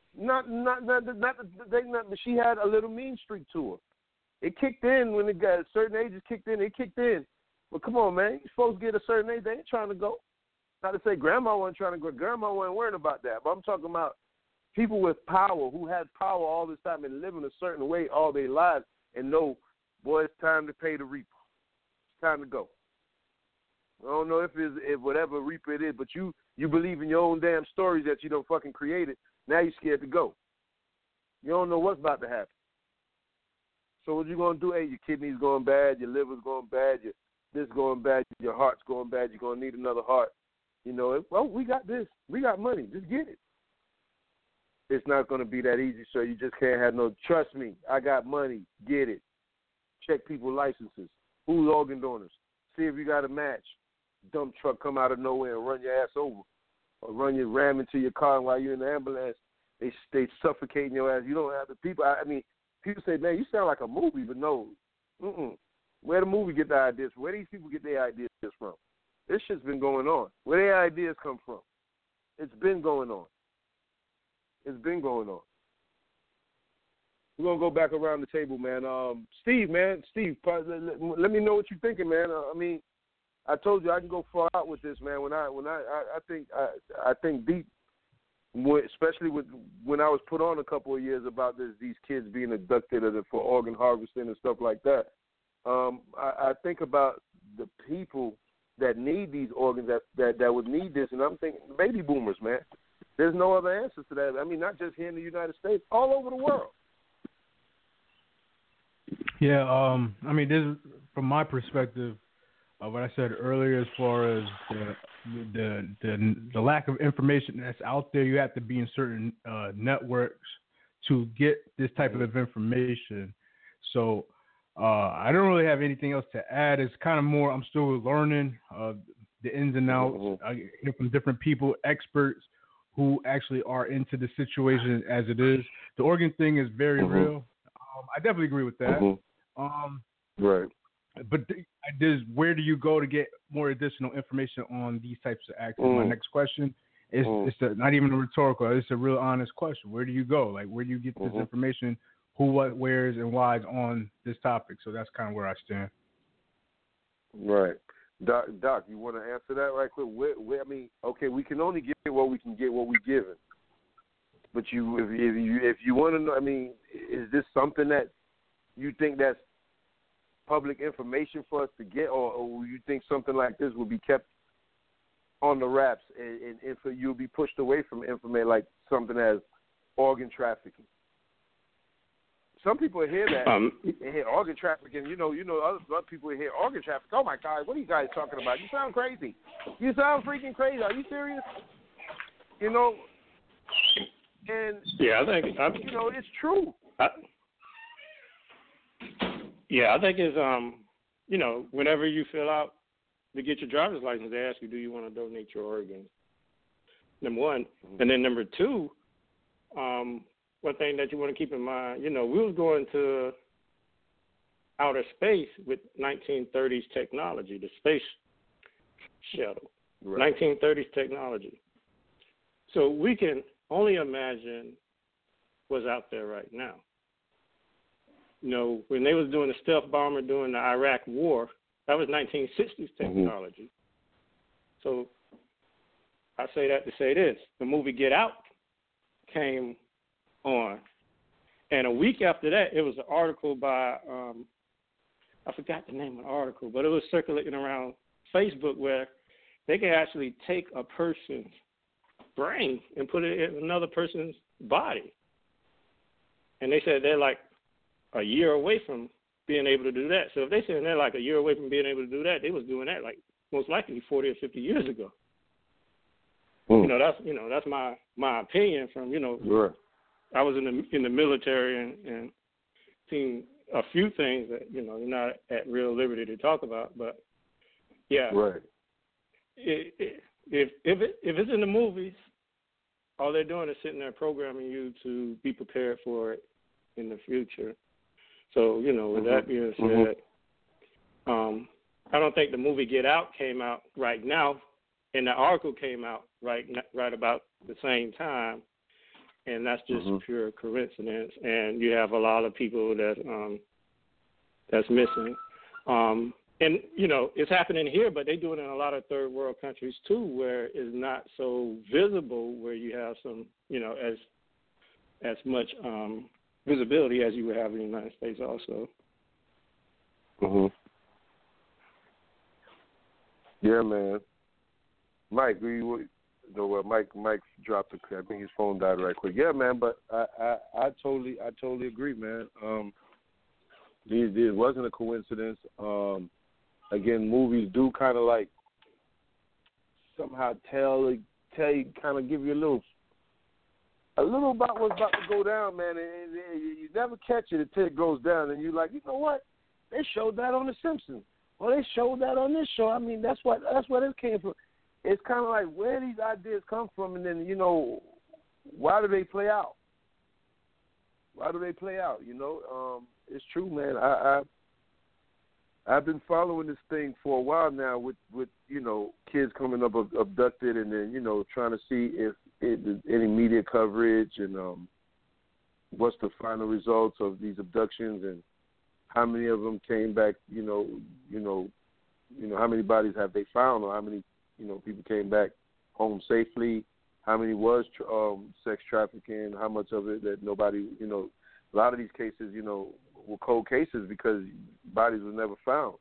She had a little mean streak to her. It kicked in when it got a certain age. It kicked in. But come on, man. You're supposed to get a certain age. They ain't trying to go. Not to say grandma wasn't trying to go. Grandma wasn't worrying about that. But I'm talking about people with power who had power all this time and living a certain way all their lives and know, boy, it's time to pay the reaper. It's time to go. I don't know if whatever reaper it is, but you believe in your own damn stories that you don't fucking create it. Now you're scared to go. You don't know what's about to happen. So what you going to do? Hey, your kidneys going bad, your liver's going bad, your this going bad, your heart's going bad, you're going to need another heart. You know, well, we got this. We got money. Just get it. It's not going to be that easy, sir. You just can't have no, trust me, I got money. Get it. Check people's licenses. Who's organ donors? See if you got a match. Dump truck come out of nowhere and run your ass over. Or ram into your car while you're in the ambulance. They suffocating your ass. You don't have the people. People say, man, you sound like a movie, but no. Where the movie get the ideas from? Where these people get their ideas from? This shit's been going on. Where their ideas come from? It's been going on. It's been going on. we're gonna go back around the table, man. Steve, let me know what you're thinking, man. I mean, I told you I can go far out with this, man. I think deep, especially when I was put on a couple of years about these kids being abducted for organ harvesting and stuff like that. I think about the people that need these organs that would need this, and I'm thinking baby boomers, man. There's no other answer to that. I mean, not just here in the United States, all over the world. Yeah, I mean, this is, from my perspective, what I said earlier, as far as the lack of information that's out there. You have to be in certain networks to get this type of information. So I don't really have anything else to add. It's kind of more, I'm still learning the ins and outs. I hear from different people, experts who actually are into the situation as it is. The organ thing is very real. I definitely agree with that. Right. But where do you go to get more additional information on these types of actions? My next question is not even a rhetorical. It's a real honest question. Where do you go? Like, where do you get this information? Who, what, where's, and why's on this topic? So that's kind of where I stand. Right. Doc, you want to answer that right quick? Where, I mean, okay, we can only get what we can get, what we're given. But if you want to know, I mean, is this something that you think that's public information for us to get, or you think something like this will be kept on the wraps and you'll be pushed away from information like something as organ trafficking? Some people hear that and hear organ trafficking. You know, other people hear organ trafficking. Oh my God, what are you guys talking about? You sound crazy. You sound freaking crazy. Are you serious? You know, and yeah, I think you know it's true. I think it's you know, whenever you fill out to get your driver's license, they ask you, do you want to donate your organs? Number one, and then number two, one thing that you want to keep in mind, you know, we was going to outer space with 1930s technology, the space shuttle, 1930s technology. So we can only imagine what's out there right now. You know, when they was doing the stealth bomber during the Iraq War, that was 1960s technology. So I say that to say this. The movie Get Out came on. And a week after that, it was an article by, I forgot the name of the article, but it was circulating around Facebook where they can actually take a person's brain and put it in another person's body. And they said they're like a year away from being able to do that. So if they said they're like a year away from being able to do that, they was doing that like most likely 40 or 50 years ago. You know, that's my opinion from, you know, I was in the military and seen a few things that, you know, you're not at real liberty to talk about, but yeah. Right. If it's in the movies, all they're doing is sitting there programming you to be prepared for it in the future. So, you know, with that being said, I don't think the movie Get Out came out right now, and the article came out right about the same time, and that's just pure coincidence. And you have a lot of people that's missing. And, you know, it's happening here, but they do it in a lot of third world countries too, where it's not so visible, where you have some, you know, as much visibility as you would have in the United States also. Yeah, man. Mike, Mike dropped I think his phone died right quick. Yeah, man, but I totally agree, man. It wasn't a coincidence. Again, movies do kind of like somehow tell you, kind of give you a little about what's about to go down, man. And you never catch it until it goes down, and you're like, you know what? They showed that on The Simpsons, or they showed that on this show. I mean, that's where it came from. It's kind of like where these ideas come from, and then, you know, why do they play out? You know, it's true, man. I've been following this thing for a while now with you know, kids coming up abducted, and then, you know, trying to see if there's any media coverage, and what's the final results of these abductions and how many of them came back, how many bodies have they found, or how many, people came back home safely, how many was sex trafficking, how much of it that nobody, a lot of these cases, were cold cases because bodies were never found.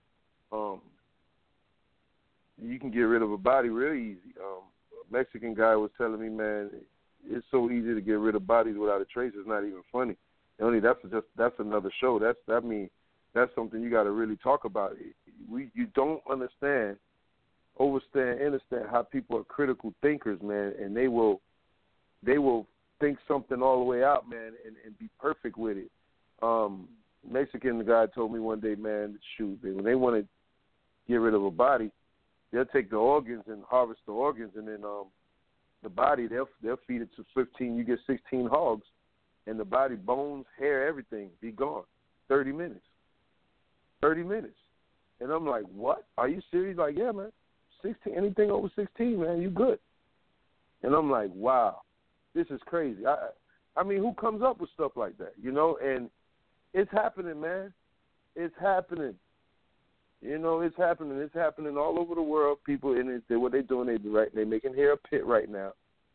You can get rid of a body real easy. A Mexican guy was telling me, man, it's so easy to get rid of bodies without a trace. It's not even funny. That's another show. That's something you got to really talk about. You don't understand how people are critical thinkers, man, and they will think something all the way out, man, and be perfect with it. Mexican guy told me one day, man, shoot, when they want to get rid of a body, they'll take the organs and harvest the organs, and then the body, they'll feed it to 15. You get 16 hogs, and the body, bones, hair, everything, be gone. 30 minutes. 30 minutes. And I'm like, what? Are you serious? Like, yeah, man. 16, anything over 16, man, you good. And I'm like, wow, this is crazy. I mean, who comes up with stuff like that, And it's happening, man. It's happening. It's happening. It's happening all over the world. People, what they're doing, they're making here a pit right now.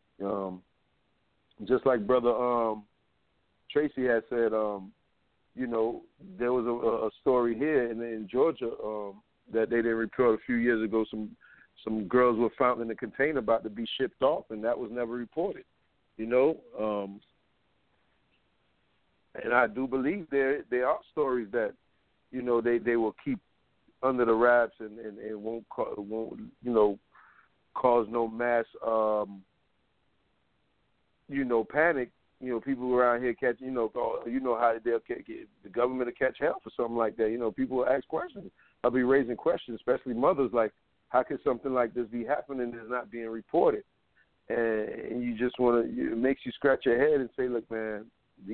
Just like Brother Tracy had said, there was a story here in Georgia that they didn't report a few years ago. Some girls were found in a container about to be shipped off, and that was never reported. And I do believe there are stories that they will keep under the wraps and won't cause no mass panic. People around here catch, how they'll get the government to catch hell for something like that. People will ask questions. I'll be raising questions, especially mothers, like, how could something like this be happening and it's not being reported? And you just want to, it makes you scratch your head and say, look, man,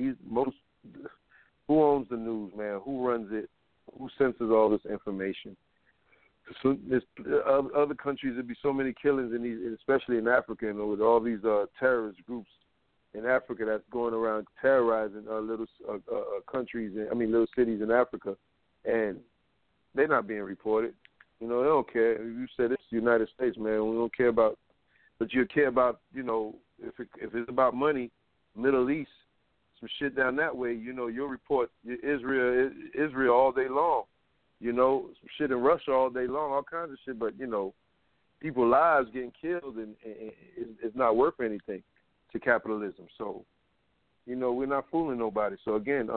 who owns the news, man? Who runs it? Who censors all this information? So other countries, there'd be so many killings in these, especially in Africa, with all these terrorist groups in Africa that's going around terrorizing little countries, little cities in Africa, and they're not being reported. They don't care. You said it's the United States, man. We don't care about, but you care about, if it's about money, Middle East, some shit down that way, you'll report Israel all day long, some shit in Russia all day long, all kinds of shit, but, people's lives getting killed and it's not worth anything to capitalism. So, we're not fooling nobody. So again,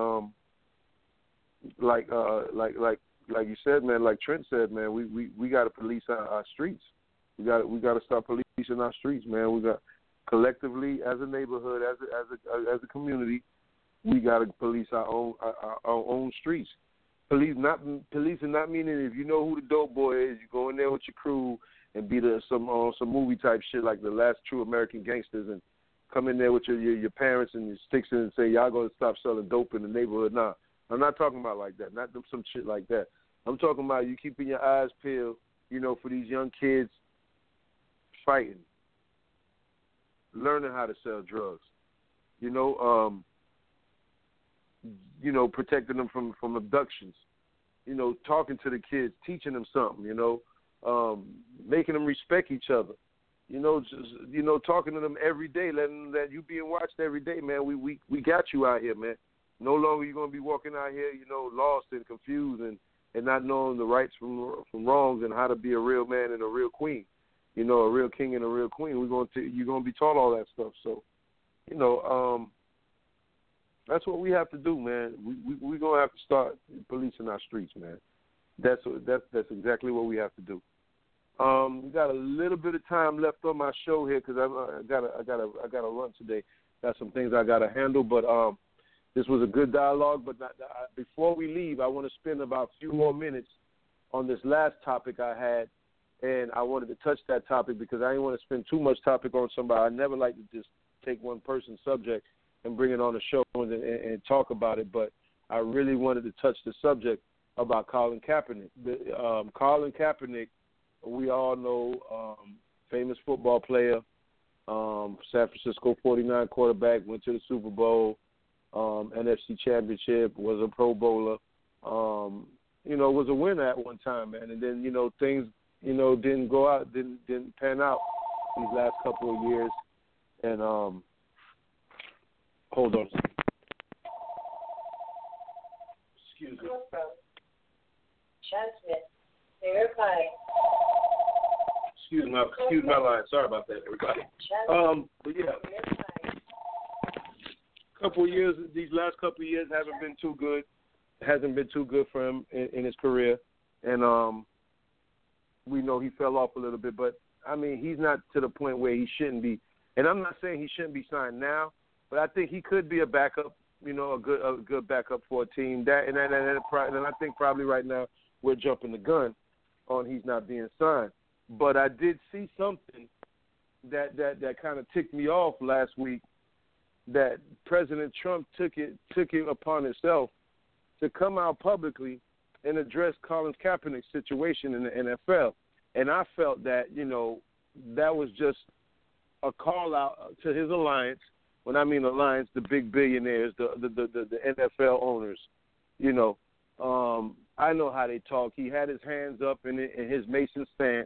like you said, man, like Trent said, man, we got to police our streets. We got to start policing our streets, man. We got collectively as a neighborhood, as a community, we got to police our own streets. Policing not meaning if you know who the dope boy is, you go in there with your crew and be some movie type shit like The Last True American Gangsters and come in there with your parents and your sticks in and say y'all gonna stop selling dope in the neighborhood. Nah, I'm not talking about like that. Not some shit like that. I'm talking about you keeping your eyes peeled, for these young kids fighting, learning how to sell drugs, protecting them from abductions, talking to the kids, teaching them something, making them respect each other, talking to them every day, letting them that you being watched every day, man. We got you out here, man. No longer you're gonna be walking out here, lost and confused and not knowing the rights from wrongs and how to be a real man and a real queen, a real king and a real queen. You're gonna be taught all that stuff. So, that's what we have to do, man. We're gonna have to start policing our streets, man. That's exactly what we have to do. We got a little bit of time left on my show here because I gotta run today. Got some things I gotta handle, but this was a good dialogue. But before we leave, I want to spend about a few more minutes on this last topic I had, and I wanted to touch that topic because I didn't want to spend too much topic on somebody. I never like to just take one person's subject and bring it on the show and talk about it, but I really wanted to touch the subject about Colin Kaepernick. Colin Kaepernick, we all know, famous football player, San Francisco 49 quarterback, went to the Super Bowl, NFC Championship, was a Pro Bowler, was a winner at one time, man. And then, things, didn't go out, didn't pan out these last couple of years. And hold on. Excuse me. Transmit. Verify. Excuse my line. Sorry about that, everybody. But yeah, these last couple of years haven't been too good. Hasn't been too good for him in his career, and we know he fell off a little bit. But I mean, he's not to the point where he shouldn't be. And I'm not saying he shouldn't be signed now, but I think he could be a backup. A good backup for a team. And I think probably right now we're jumping the gun on he's not being signed. But I did see something that kind of ticked me off last week, that President Trump took it upon himself to come out publicly and address Colin Kaepernick's situation in the NFL. And I felt that, that was just a call out to his alliance. When I mean alliance, the big billionaires, the NFL owners, I know how they talk. He had his hands up in his Mason stance.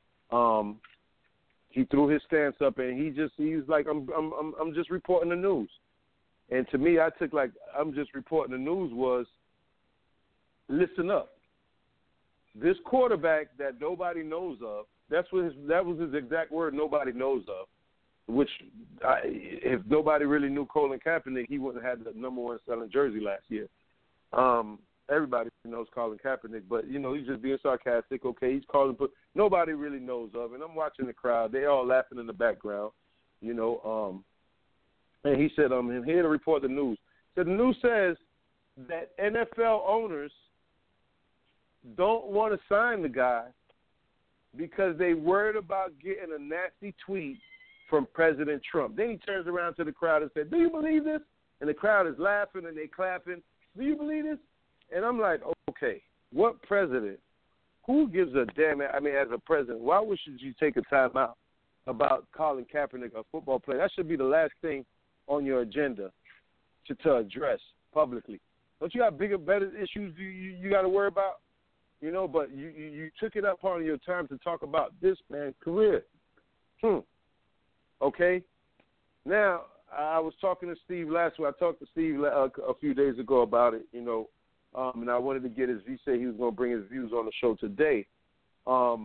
He threw his stance up, and he was like, I'm just reporting the news. And to me, I took like, I'm just reporting the news was, listen up. This quarterback that nobody knows of, that was his exact word, nobody knows of, which if nobody really knew Colin Kaepernick, he wouldn't have had the number one selling jersey last year. Everybody knows Colin Kaepernick, but, he's just being sarcastic. Okay, he's calling, but nobody really knows of. And I'm watching the crowd. They all laughing in the background, And he said, I'm here to report the news. So the news says that NFL owners don't want to sign the guy because they worried about getting a nasty tweet from President Trump. Then he turns around to the crowd and said, do you believe this? And the crowd is laughing and they clapping. Do you believe this? And I'm like, okay, what president? Who gives a damn? I mean, as a president, why should you take a time out about Colin Kaepernick, a football player? That should be the last thing on your agenda to address publicly. Don't you have bigger, better issues you got to worry about? But you took it up on your time to talk about this man's career. Okay. Now, I was talking to Steve last week. I talked to Steve a few days ago about it, and I wanted to get his view. He said he was going to bring his views on the show today. I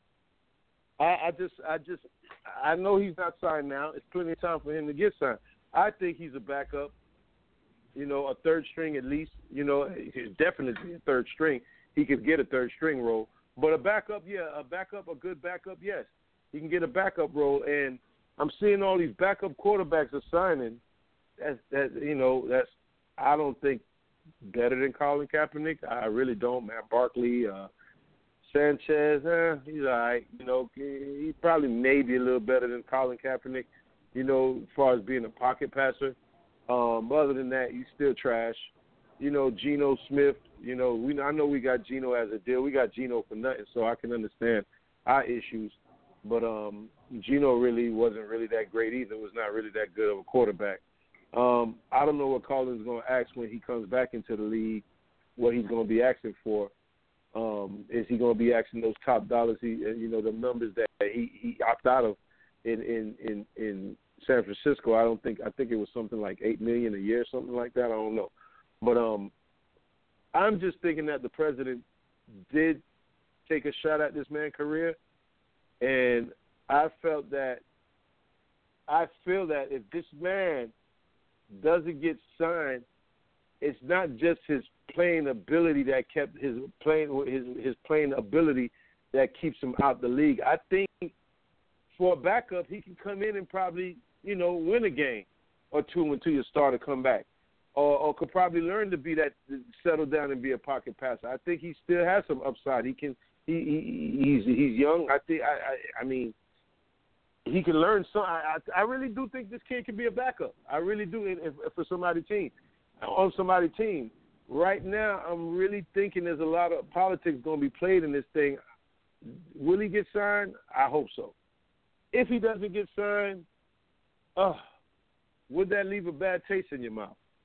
know he's not signed now. It's plenty of time for him to get signed. I think he's a backup, a third string at least. He's definitely a third string. He could get a third string role. But a backup, a good backup, yes. He can get a backup role. And I'm seeing all these backup quarterbacks are signing. That's I don't think better than Colin Kaepernick. I really don't. Matt Barkley, Sanchez, he's all right. He's probably maybe a little better than Colin Kaepernick, as far as being a pocket passer. Other than that, he's still trash. Geno Smith, I know we got Geno as a deal. We got Geno for nothing, so I can understand our issues. But Geno really wasn't really that great either. Was not really that good of a quarterback. I don't know what Colin's going to ask when he comes back into the league, what he's going to be asking for. Is he going to be asking those top dollars, the numbers that he opted out of in San Francisco? I think it was something like $8 million a year, something like that. I don't know. But I'm just thinking that the president did take a shot at this man's career, and I feel that if this man doesn't get signed, it's not just his playing ability that kept his playing ability that keeps him out the league. I think for a backup, he can come in and probably win a game or two until you start to come back. Or could probably learn to be that, settle down and be a pocket passer. I think he still has some upside. He's young. I mean, he can learn some. I really do think this kid can be a backup. I really do. For somebody's team, on somebody's team. Right now, I'm really thinking there's a lot of politics going to be played in this thing. Will he get signed? I hope so. If he doesn't get signed, would that leave a bad taste in your mouth?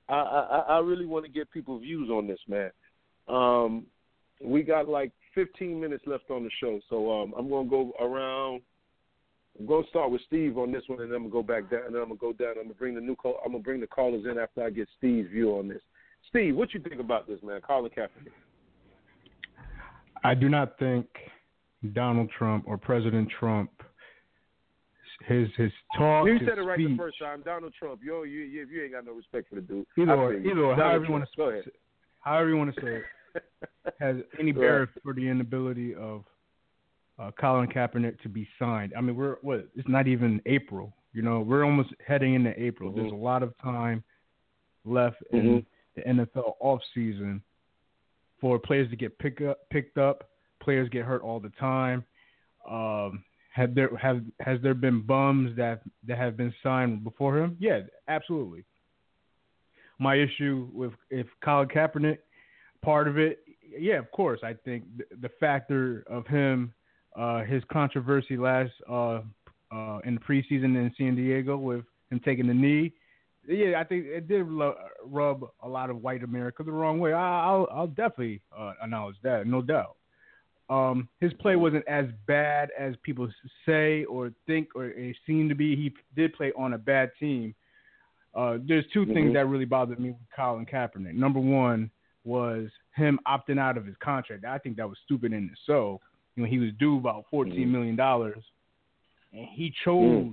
I really want to get people's views on this, man. We got like 15 minutes left on the show, so I'm going to go around. I'm going to start with Steve on this one, and then I'm going to go back down, and then I'm going to go down. I'm going to bring the callers in after I get Steve's view on this. Steve, what you think about this, man? Colin Kaepernick. I do not think Donald Trump or President Trump, his talk, you his said it right speech, the first time. Donald Trump, you ain't got no respect for the dude. Either or, however you want to say it, has any bearing for the inability of Colin Kaepernick to be signed. I mean, it's not even April. You know, we're almost heading into April. Mm-hmm. There's a lot of time left in the NFL offseason for players to get picked up. Players get hurt all the time. Has there been bums that have been signed before him? Yeah, absolutely. My issue with if Colin Kaepernick, part of it, yeah, of course. I think the factor of him, his controversy last in the preseason in San Diego with him taking the knee, yeah, I think it did rub a lot of white America the wrong way. I'll definitely acknowledge that, no doubt. His play wasn't as bad as people say or think or it seemed to be. He did play on a bad team. There's two things that really bothered me with Colin Kaepernick. Number one was him opting out of his contract. I think that was stupid in itself. You know, he was due about $14 million, and he chose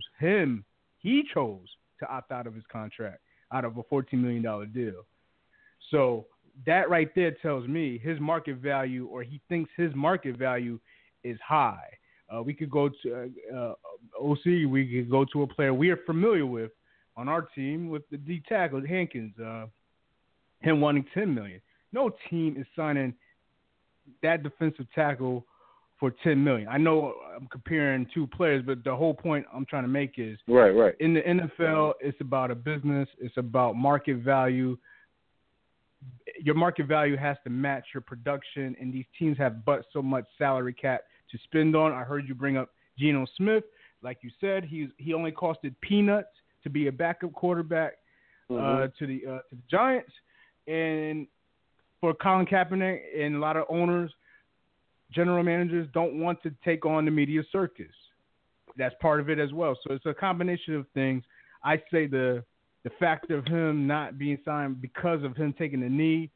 to opt out of his contract out of a $14 million deal. So that right there tells me his market value, or he thinks his market value is high. We could go to OC. We could go to a player we are familiar with on our team with the D tackle Hankins, him wanting $10 million. No team is signing that defensive tackle for $10 million. I know I'm comparing two players, but the whole point I'm trying to make is right. In the NFL, it's about a business. It's about market value. Your market value has to match your production, and these teams have but so much salary cap to spend on. I heard you bring up Geno Smith. Like you said, he only costed peanuts to be a backup quarterback to the Giants. And for Colin Kaepernick and a lot of owners, general managers don't want to take on the media circus. That's part of it as well. So it's a combination of things. I say the factor of him not being signed because of him taking the knee,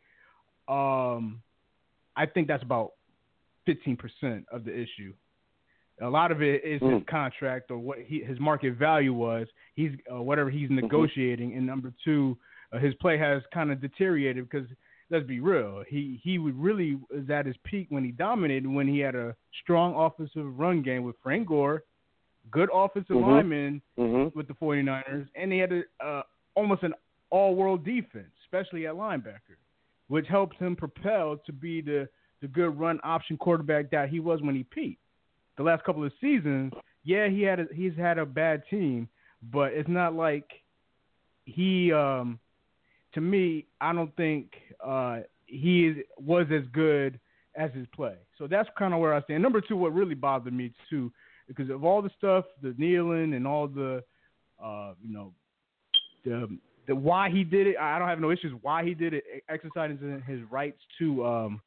I think that's about 15% of the issue. A lot of it is his contract or what his market value was. He's whatever he's negotiating. And number two, his play has kind of deteriorated because let's be real, he really was at his peak when he dominated, when he had a strong offensive run game with Frank Gore, good offensive lineman with the 49ers, and he had almost an all-world defense, especially at linebacker, which helps him propel to be the good run option quarterback that he was when he peaked. The last couple of seasons, yeah, he's had a bad team, but it's not like he to me, I don't think he was as good as his play. So that's kind of where I stand. Number two, what really bothered me too, because of all the stuff, the kneeling and all the, the why he did it. I don't have no issues why he did it, exercising his rights to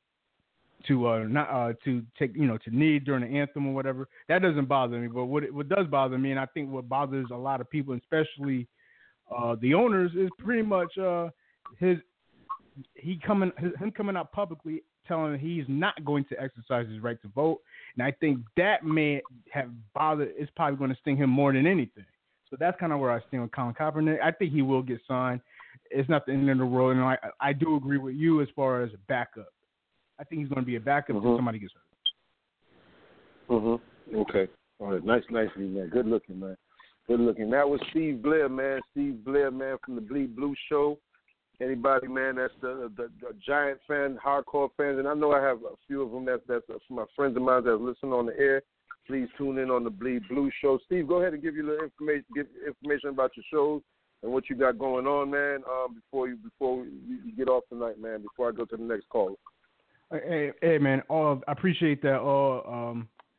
take, to knee during the anthem or whatever. That doesn't bother me. But what does bother me, and I think what bothers a lot of people, especially the owners, is pretty much him coming out publicly telling he's not going to exercise his right to vote. And I think that may have bothered. It's probably going to sting him more than anything. So that's kind of where I stand with Colin Kaepernick. I think he will get signed. It's not the end of the world. And I do agree with you as far as a backup. I think he's going to be a backup until somebody gets hurt. Okay. All right. Nicely, man. Good looking, man. Good looking. That was Steve Blair, man. Steve Blair, man, from the Bleed Blue Show. Anybody, man, that's the Giant fan, hardcore fans, and I know I have a few of them that's my friends of mine that listen on the air. Please tune in on the Bleed Blue Show. Steve, go ahead and give you a little information about your shows and what you got going on, man. Before you get off tonight, man. Before I go to the next call. Hey, man. I appreciate that.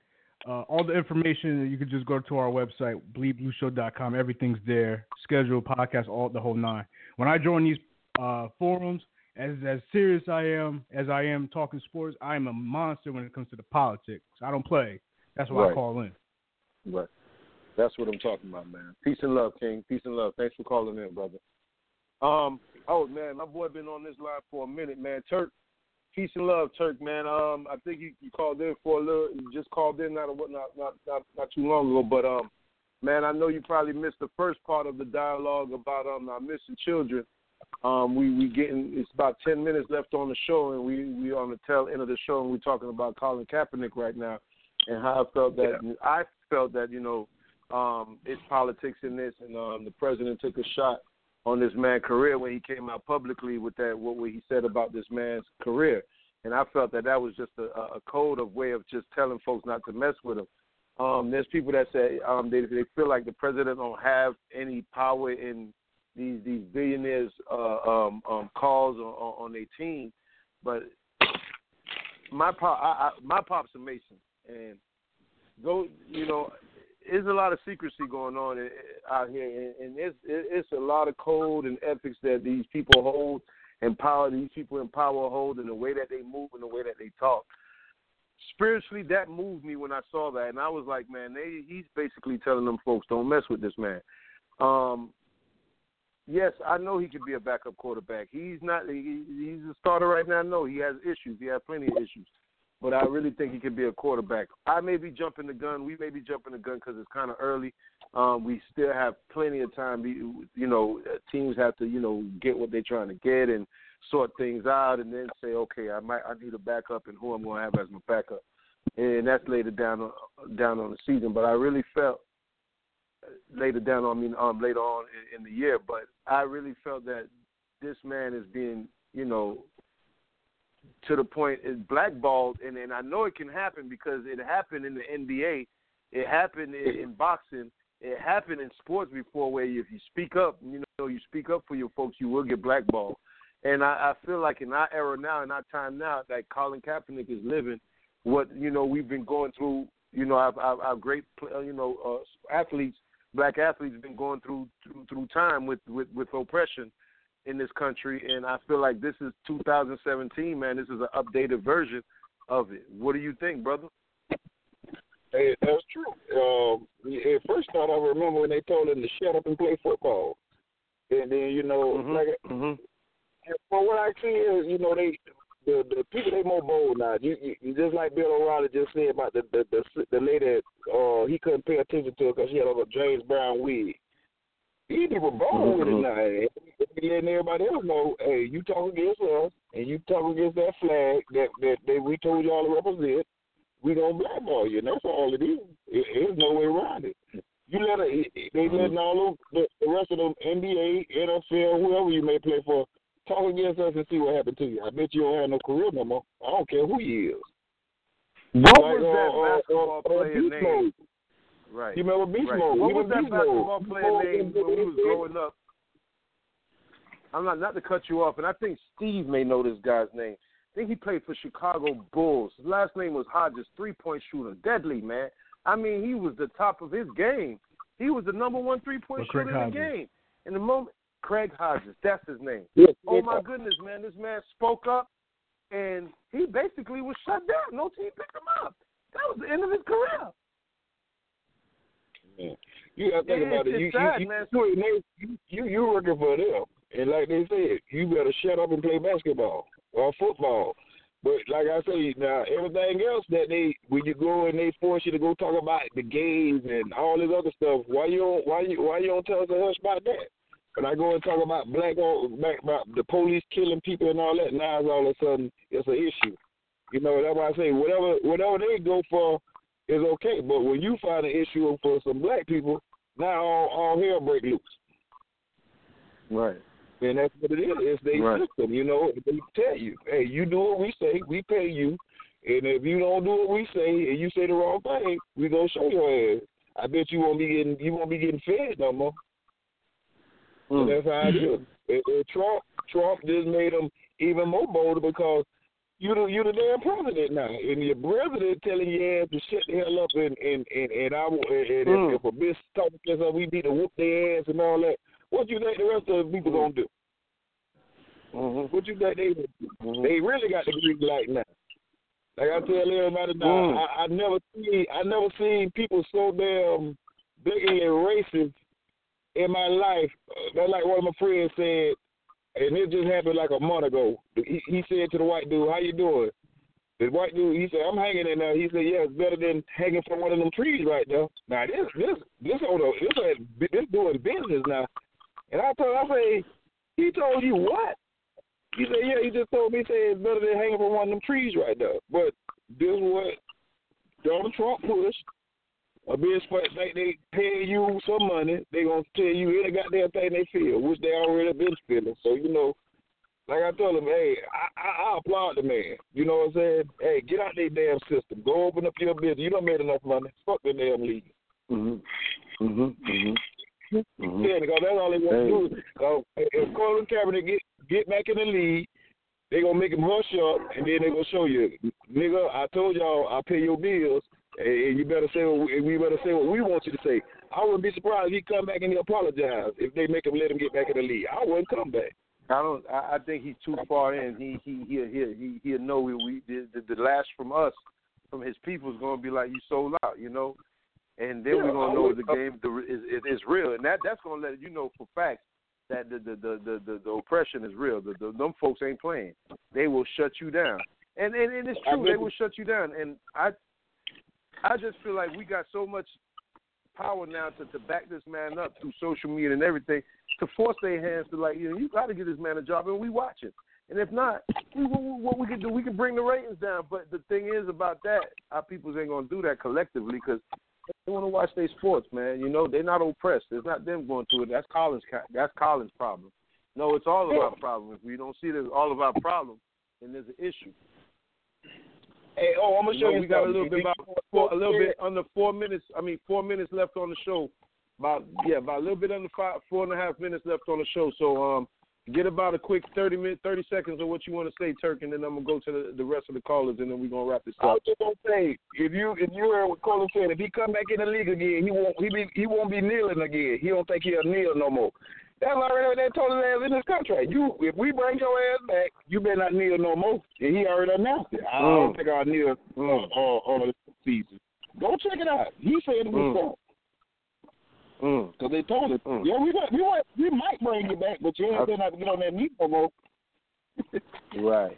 all the information, you can just go to our website, bleedblueshow.com. Everything's there. Schedule, podcast, all the whole nine. When I join these forums, as serious as I am talking sports, I am a monster when it comes to the politics. I don't play. That's why I call in. Right. That's what I'm talking about, man. Peace and love, King. Peace and love. Thanks for calling in, brother. Oh, man, my boy been on this line for a minute, man. Turk, peace and love, Turk, man. I think you called in for a little. You just called in not too long ago, but man, I know you probably missed the first part of the dialogue about our missing children. We getting, it's about 10 minutes left on the show, and we on the tail end of the show, and we're talking about Colin Kaepernick right now, and how I felt that you know it's politics in this, and the president took a shot on this man's career when he came out publicly with that what he said about this man's career, and I felt that was just a code of way of just telling folks not to mess with him. There's people that say they feel like the president don't have any power in these billionaires' calls on their team, but my pop's a Mason, and there's a lot of secrecy going on out here, and it's a lot of code and ethics that these people hold, and these people in power hold, in the way that they move and the way that they talk. Spiritually, that moved me when I saw that, and I was like, man, he's basically telling them folks, don't mess with this man. Yes, I know he could be a backup quarterback. He's not. He's a starter right now. No, he has issues. He has plenty of issues. But I really think he could be a quarterback. I may be jumping the gun. We may be jumping the gun because it's kind of early. We still have plenty of time. Teams have to, get what they're trying to get and sort things out, and then say, okay, I need a backup, and who I'm going to have as my backup. And that's later down on the season. But I really felt later on in the year. But I really felt that this man is being, to the point is blackballed, and I know it can happen because it happened in the NBA, it happened in boxing, it happened in sports before, where if you speak up, you speak up for your folks, you will get blackballed. And I feel like in our era now, in our time now, that Colin Kaepernick is living what we've been going through. Our great athletes, black athletes, been going through time with oppression in this country, and I feel like this is 2017, man. This is an updated version of it. What do you think, brother? Hey, that's true. At first thought, I remember when they told him to shut up and play football, and then But what I see is, the people, they more bold now. You just like Bill O'Reilly just said about the lady, he couldn't pay attention to her because she had a James Brown wig. These people bold with it now. Letting everybody else know, hey, you talk against us and you talk against that flag that we told y'all to represent, we gonna blackball you, and that's all it is. There's no way around it. You they letting all the rest of them NBA, NFL, whoever you may play for, talk against us and see what happened to you. I bet you don't have no career no more. I don't care who you is. What was that basketball player's name? Right. You remember Beast Mode? What was that basketball player name when we was growing up? I'm not to cut you off, and I think Steve may know this guy's name. I think he played for Chicago Bulls. His last name was Hodges, 3-point shooter. Deadly, man. I mean, he was the top of his game. He was the number one 3-point shooter in the game. In the moment, Craig Hodges, that's his name. Oh, my goodness, man. This man spoke up, and he basically was shut down. No team picked him up. That was the end of his career. Yeah. You got to think about it. You working for them. And like they said, you better shut up and play basketball or football. But like I say, now everything else that when you go and they force you to go talk about the gays and all this other stuff, why you don't tell us a hush about that? When I go and talk about about the police killing people and all that, now all of a sudden it's an issue. That's why I say whatever they go for is okay. But when you find an issue for some black people, now all hell break loose. Right. And that's what it is. It's their system, They tell you, hey, you do what we say, we pay you. And if you don't do what we say and you say the wrong thing, we gonna show your ass. I bet you won't be getting fed no more. So that's how it is. Trump just made them even more bolder because You the damn president now, and your president telling your ass to shut the hell up and if a bitch talking to us, we need to whoop their ass and all that. What you think the rest of the people gonna do? Mm-hmm. What you think they do? Mm-hmm. They really got the green light now. Like I tell everybody now, I never seen people so damn blatantly racist in my life. That's like one of my friends said. And it just happened like a month ago. He said to the white dude, "How you doing?" The white dude, he said, "I'm hanging in there." He said, "Yeah, it's better than hanging from one of them trees right there." Now this doing business now. And I say, he told you what? He said, "Yeah, he just told me. He said it's better than hanging from one of them trees right there." But this is what Donald Trump pushed. A business like they pay you some money, they gonna tell you any goddamn thing they feel, which they already been feeling. So like I told him, hey, I applaud the man. You know what I'm saying? Hey, get out their damn system. Go open up your business. You done made enough money. Fuck the damn league. Yeah, because that's all they want to do. If Colin Kaepernick get back in the league, they gonna make him hush up, and then they gonna show you, nigga, I told y'all I pay your bills. And we better say what we want you to say. I wouldn't be surprised if he come back and he apologize if they make him let him get back in the league. I wouldn't come back. I think he's too far in. He'll know the last from us, from his people, is gonna be like, you sold out, and then we're gonna know the game is real, and that's gonna let you know for facts that the oppression is real. Them folks ain't playing. They will shut you down, and it's true. They will shut you down, and I just feel like we got so much power now to back this man up through social media and everything, to force their hands to you got to give this man a job, and we watch it. And if not, what we can do, we can bring the ratings down. But the thing is about that, our peoples ain't gonna do that collectively because they want to watch their sports, man. They're not oppressed. It's not them going through it. That's Colin's problem. No, it's all of our problem. If we don't see it as all of our problem, then there's an issue. Hey, I'm gonna show you. We got a little bit under 4 minutes. 4 minutes left on the show. About a little bit under 4.5 minutes left on the show. So get about a quick 30 seconds of what you want to say, Turk, and then I'm gonna go to the rest of the callers, and then we're gonna wrap this up. I was just gonna say, if you heard what Colin said, if he come back in the league again, he won't be kneeling again. He don't think he'll kneel no more. That's already what they told his ass in his contract. If we bring your ass back, you better not kneel no more. And he already announced it. I don't think I'll kneel on the season. Go check it out. He said it himself. Because they told him, yeah, we might bring you back, but you ain't better not to get on that knee no more. Right.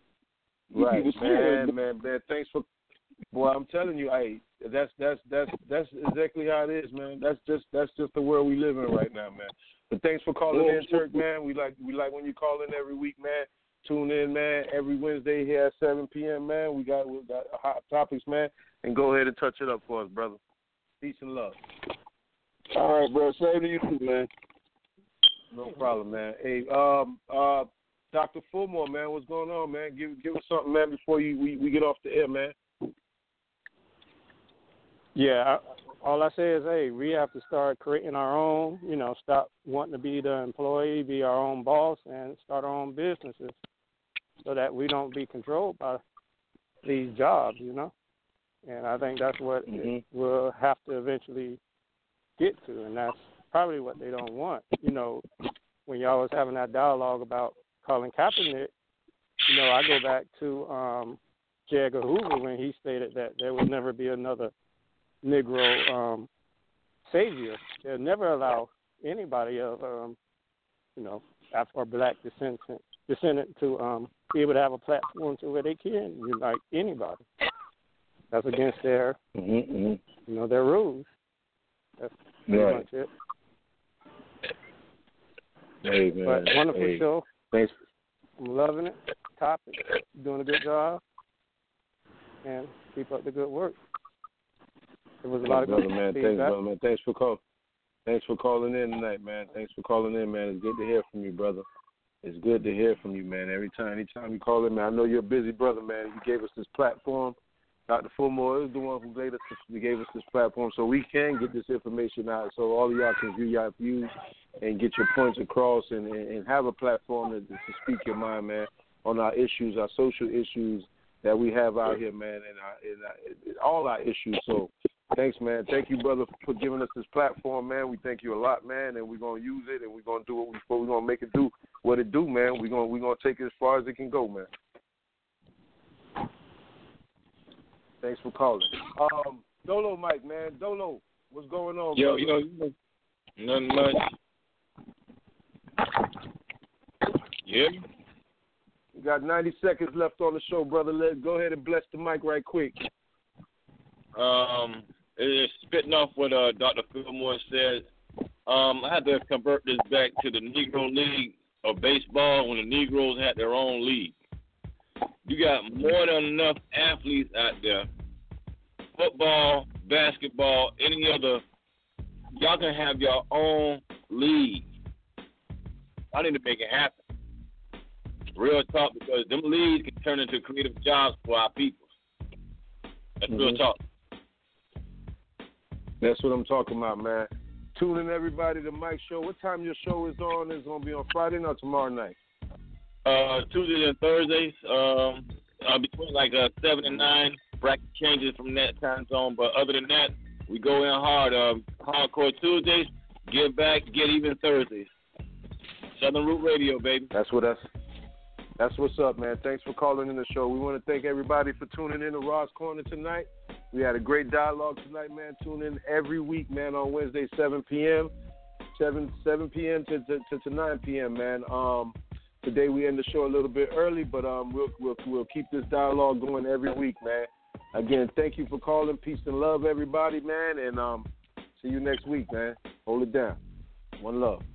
Man. Thanks for. Boy, I'm telling you, hey, that's exactly how it is, man. That's just the world we live in right now, man. But thanks for calling in, Turk, man. We like when you call in every week, man. Tune in, man. Every Wednesday here at 7 p.m., man. We got hot topics, man. And go ahead and touch it up for us, brother. Peace and love. All right, bro. Same to you too, man. No problem, man. Hey, Dr. Fulmore, man, what's going on, man? Give us something, man, before we get off the air, man. Yeah, all I say is, hey, we have to start creating our own, stop wanting to be the employee, be our own boss, and start our own businesses so that we don't be controlled by these jobs, And I think that's what we'll have to eventually get to, and that's probably what they don't want. When y'all was having that dialogue about Colin Kaepernick, I go back to J. Edgar Hoover when he stated that there would never be another Negro savior. They'll never allow anybody of, Afro or black descendant to be able to have a platform to where they can unite anybody. That's against their, their rules. That's pretty much it. Hey, man. But wonderful show. Thanks. I'm loving it. Topic. You're doing a good job. And keep up the good work. It was a lot of good feedback. Thanks, brother, man. Thanks for calling in tonight, man. Thanks for calling in, man. It's good to hear from you, brother. It's good to hear from you, man. Anytime you call in, man. I know you're a busy brother, man. You gave us this platform. Dr. Fulmore is the one who gave us this platform so we can get this information out, so all of y'all can view your views and get your points across and have a platform to speak your mind, man. on our issues, our social issues that we have out here, man, and all our issues. So thanks, man. Thank you, brother, for giving us this platform, man. We thank you a lot, man, and we're going to use it, and we're going to do we're going to make it do what it do, man. We're going to take it as far as it can go, man. Thanks for calling. Dolo Mike, man. Dolo, what's going on, Yo, nothing much. Yeah. We got 90 seconds left on the show, brother. Let's go ahead and bless the mic right quick. It's spitting off what Dr. Fillmore said. I had to convert this back to the Negro League of baseball when the Negroes had their own league. You got more than enough athletes out there. Football, basketball, any other. Y'all can have your own league. I need to make it happen. Real talk, because them leagues can turn into creative jobs for our people. That's real talk. That's what I'm talking about, man. Tune in, everybody, to Mike's show. What time your show is on? It's going to be on Friday or tomorrow night? Tuesdays and Thursdays, between 7 and 9. Bracket changes from that time zone, but other than that, we go in hard. Hardcore Tuesdays, Give Back, Get Even Thursdays. Southern Root Radio, baby. That's what's up, man. Thanks for calling in the show. We want to thank everybody for tuning in to Raw's Corner tonight. We had a great dialogue tonight, man. Tune in every week, man, on Wednesday, 7 p.m. 7 p.m. to 9 p.m., man. Today we end the show a little bit early, but we'll keep this dialogue going every week, man. Again, thank you for calling. Peace and love, everybody, man, and see you next week, man. Hold it down. One love.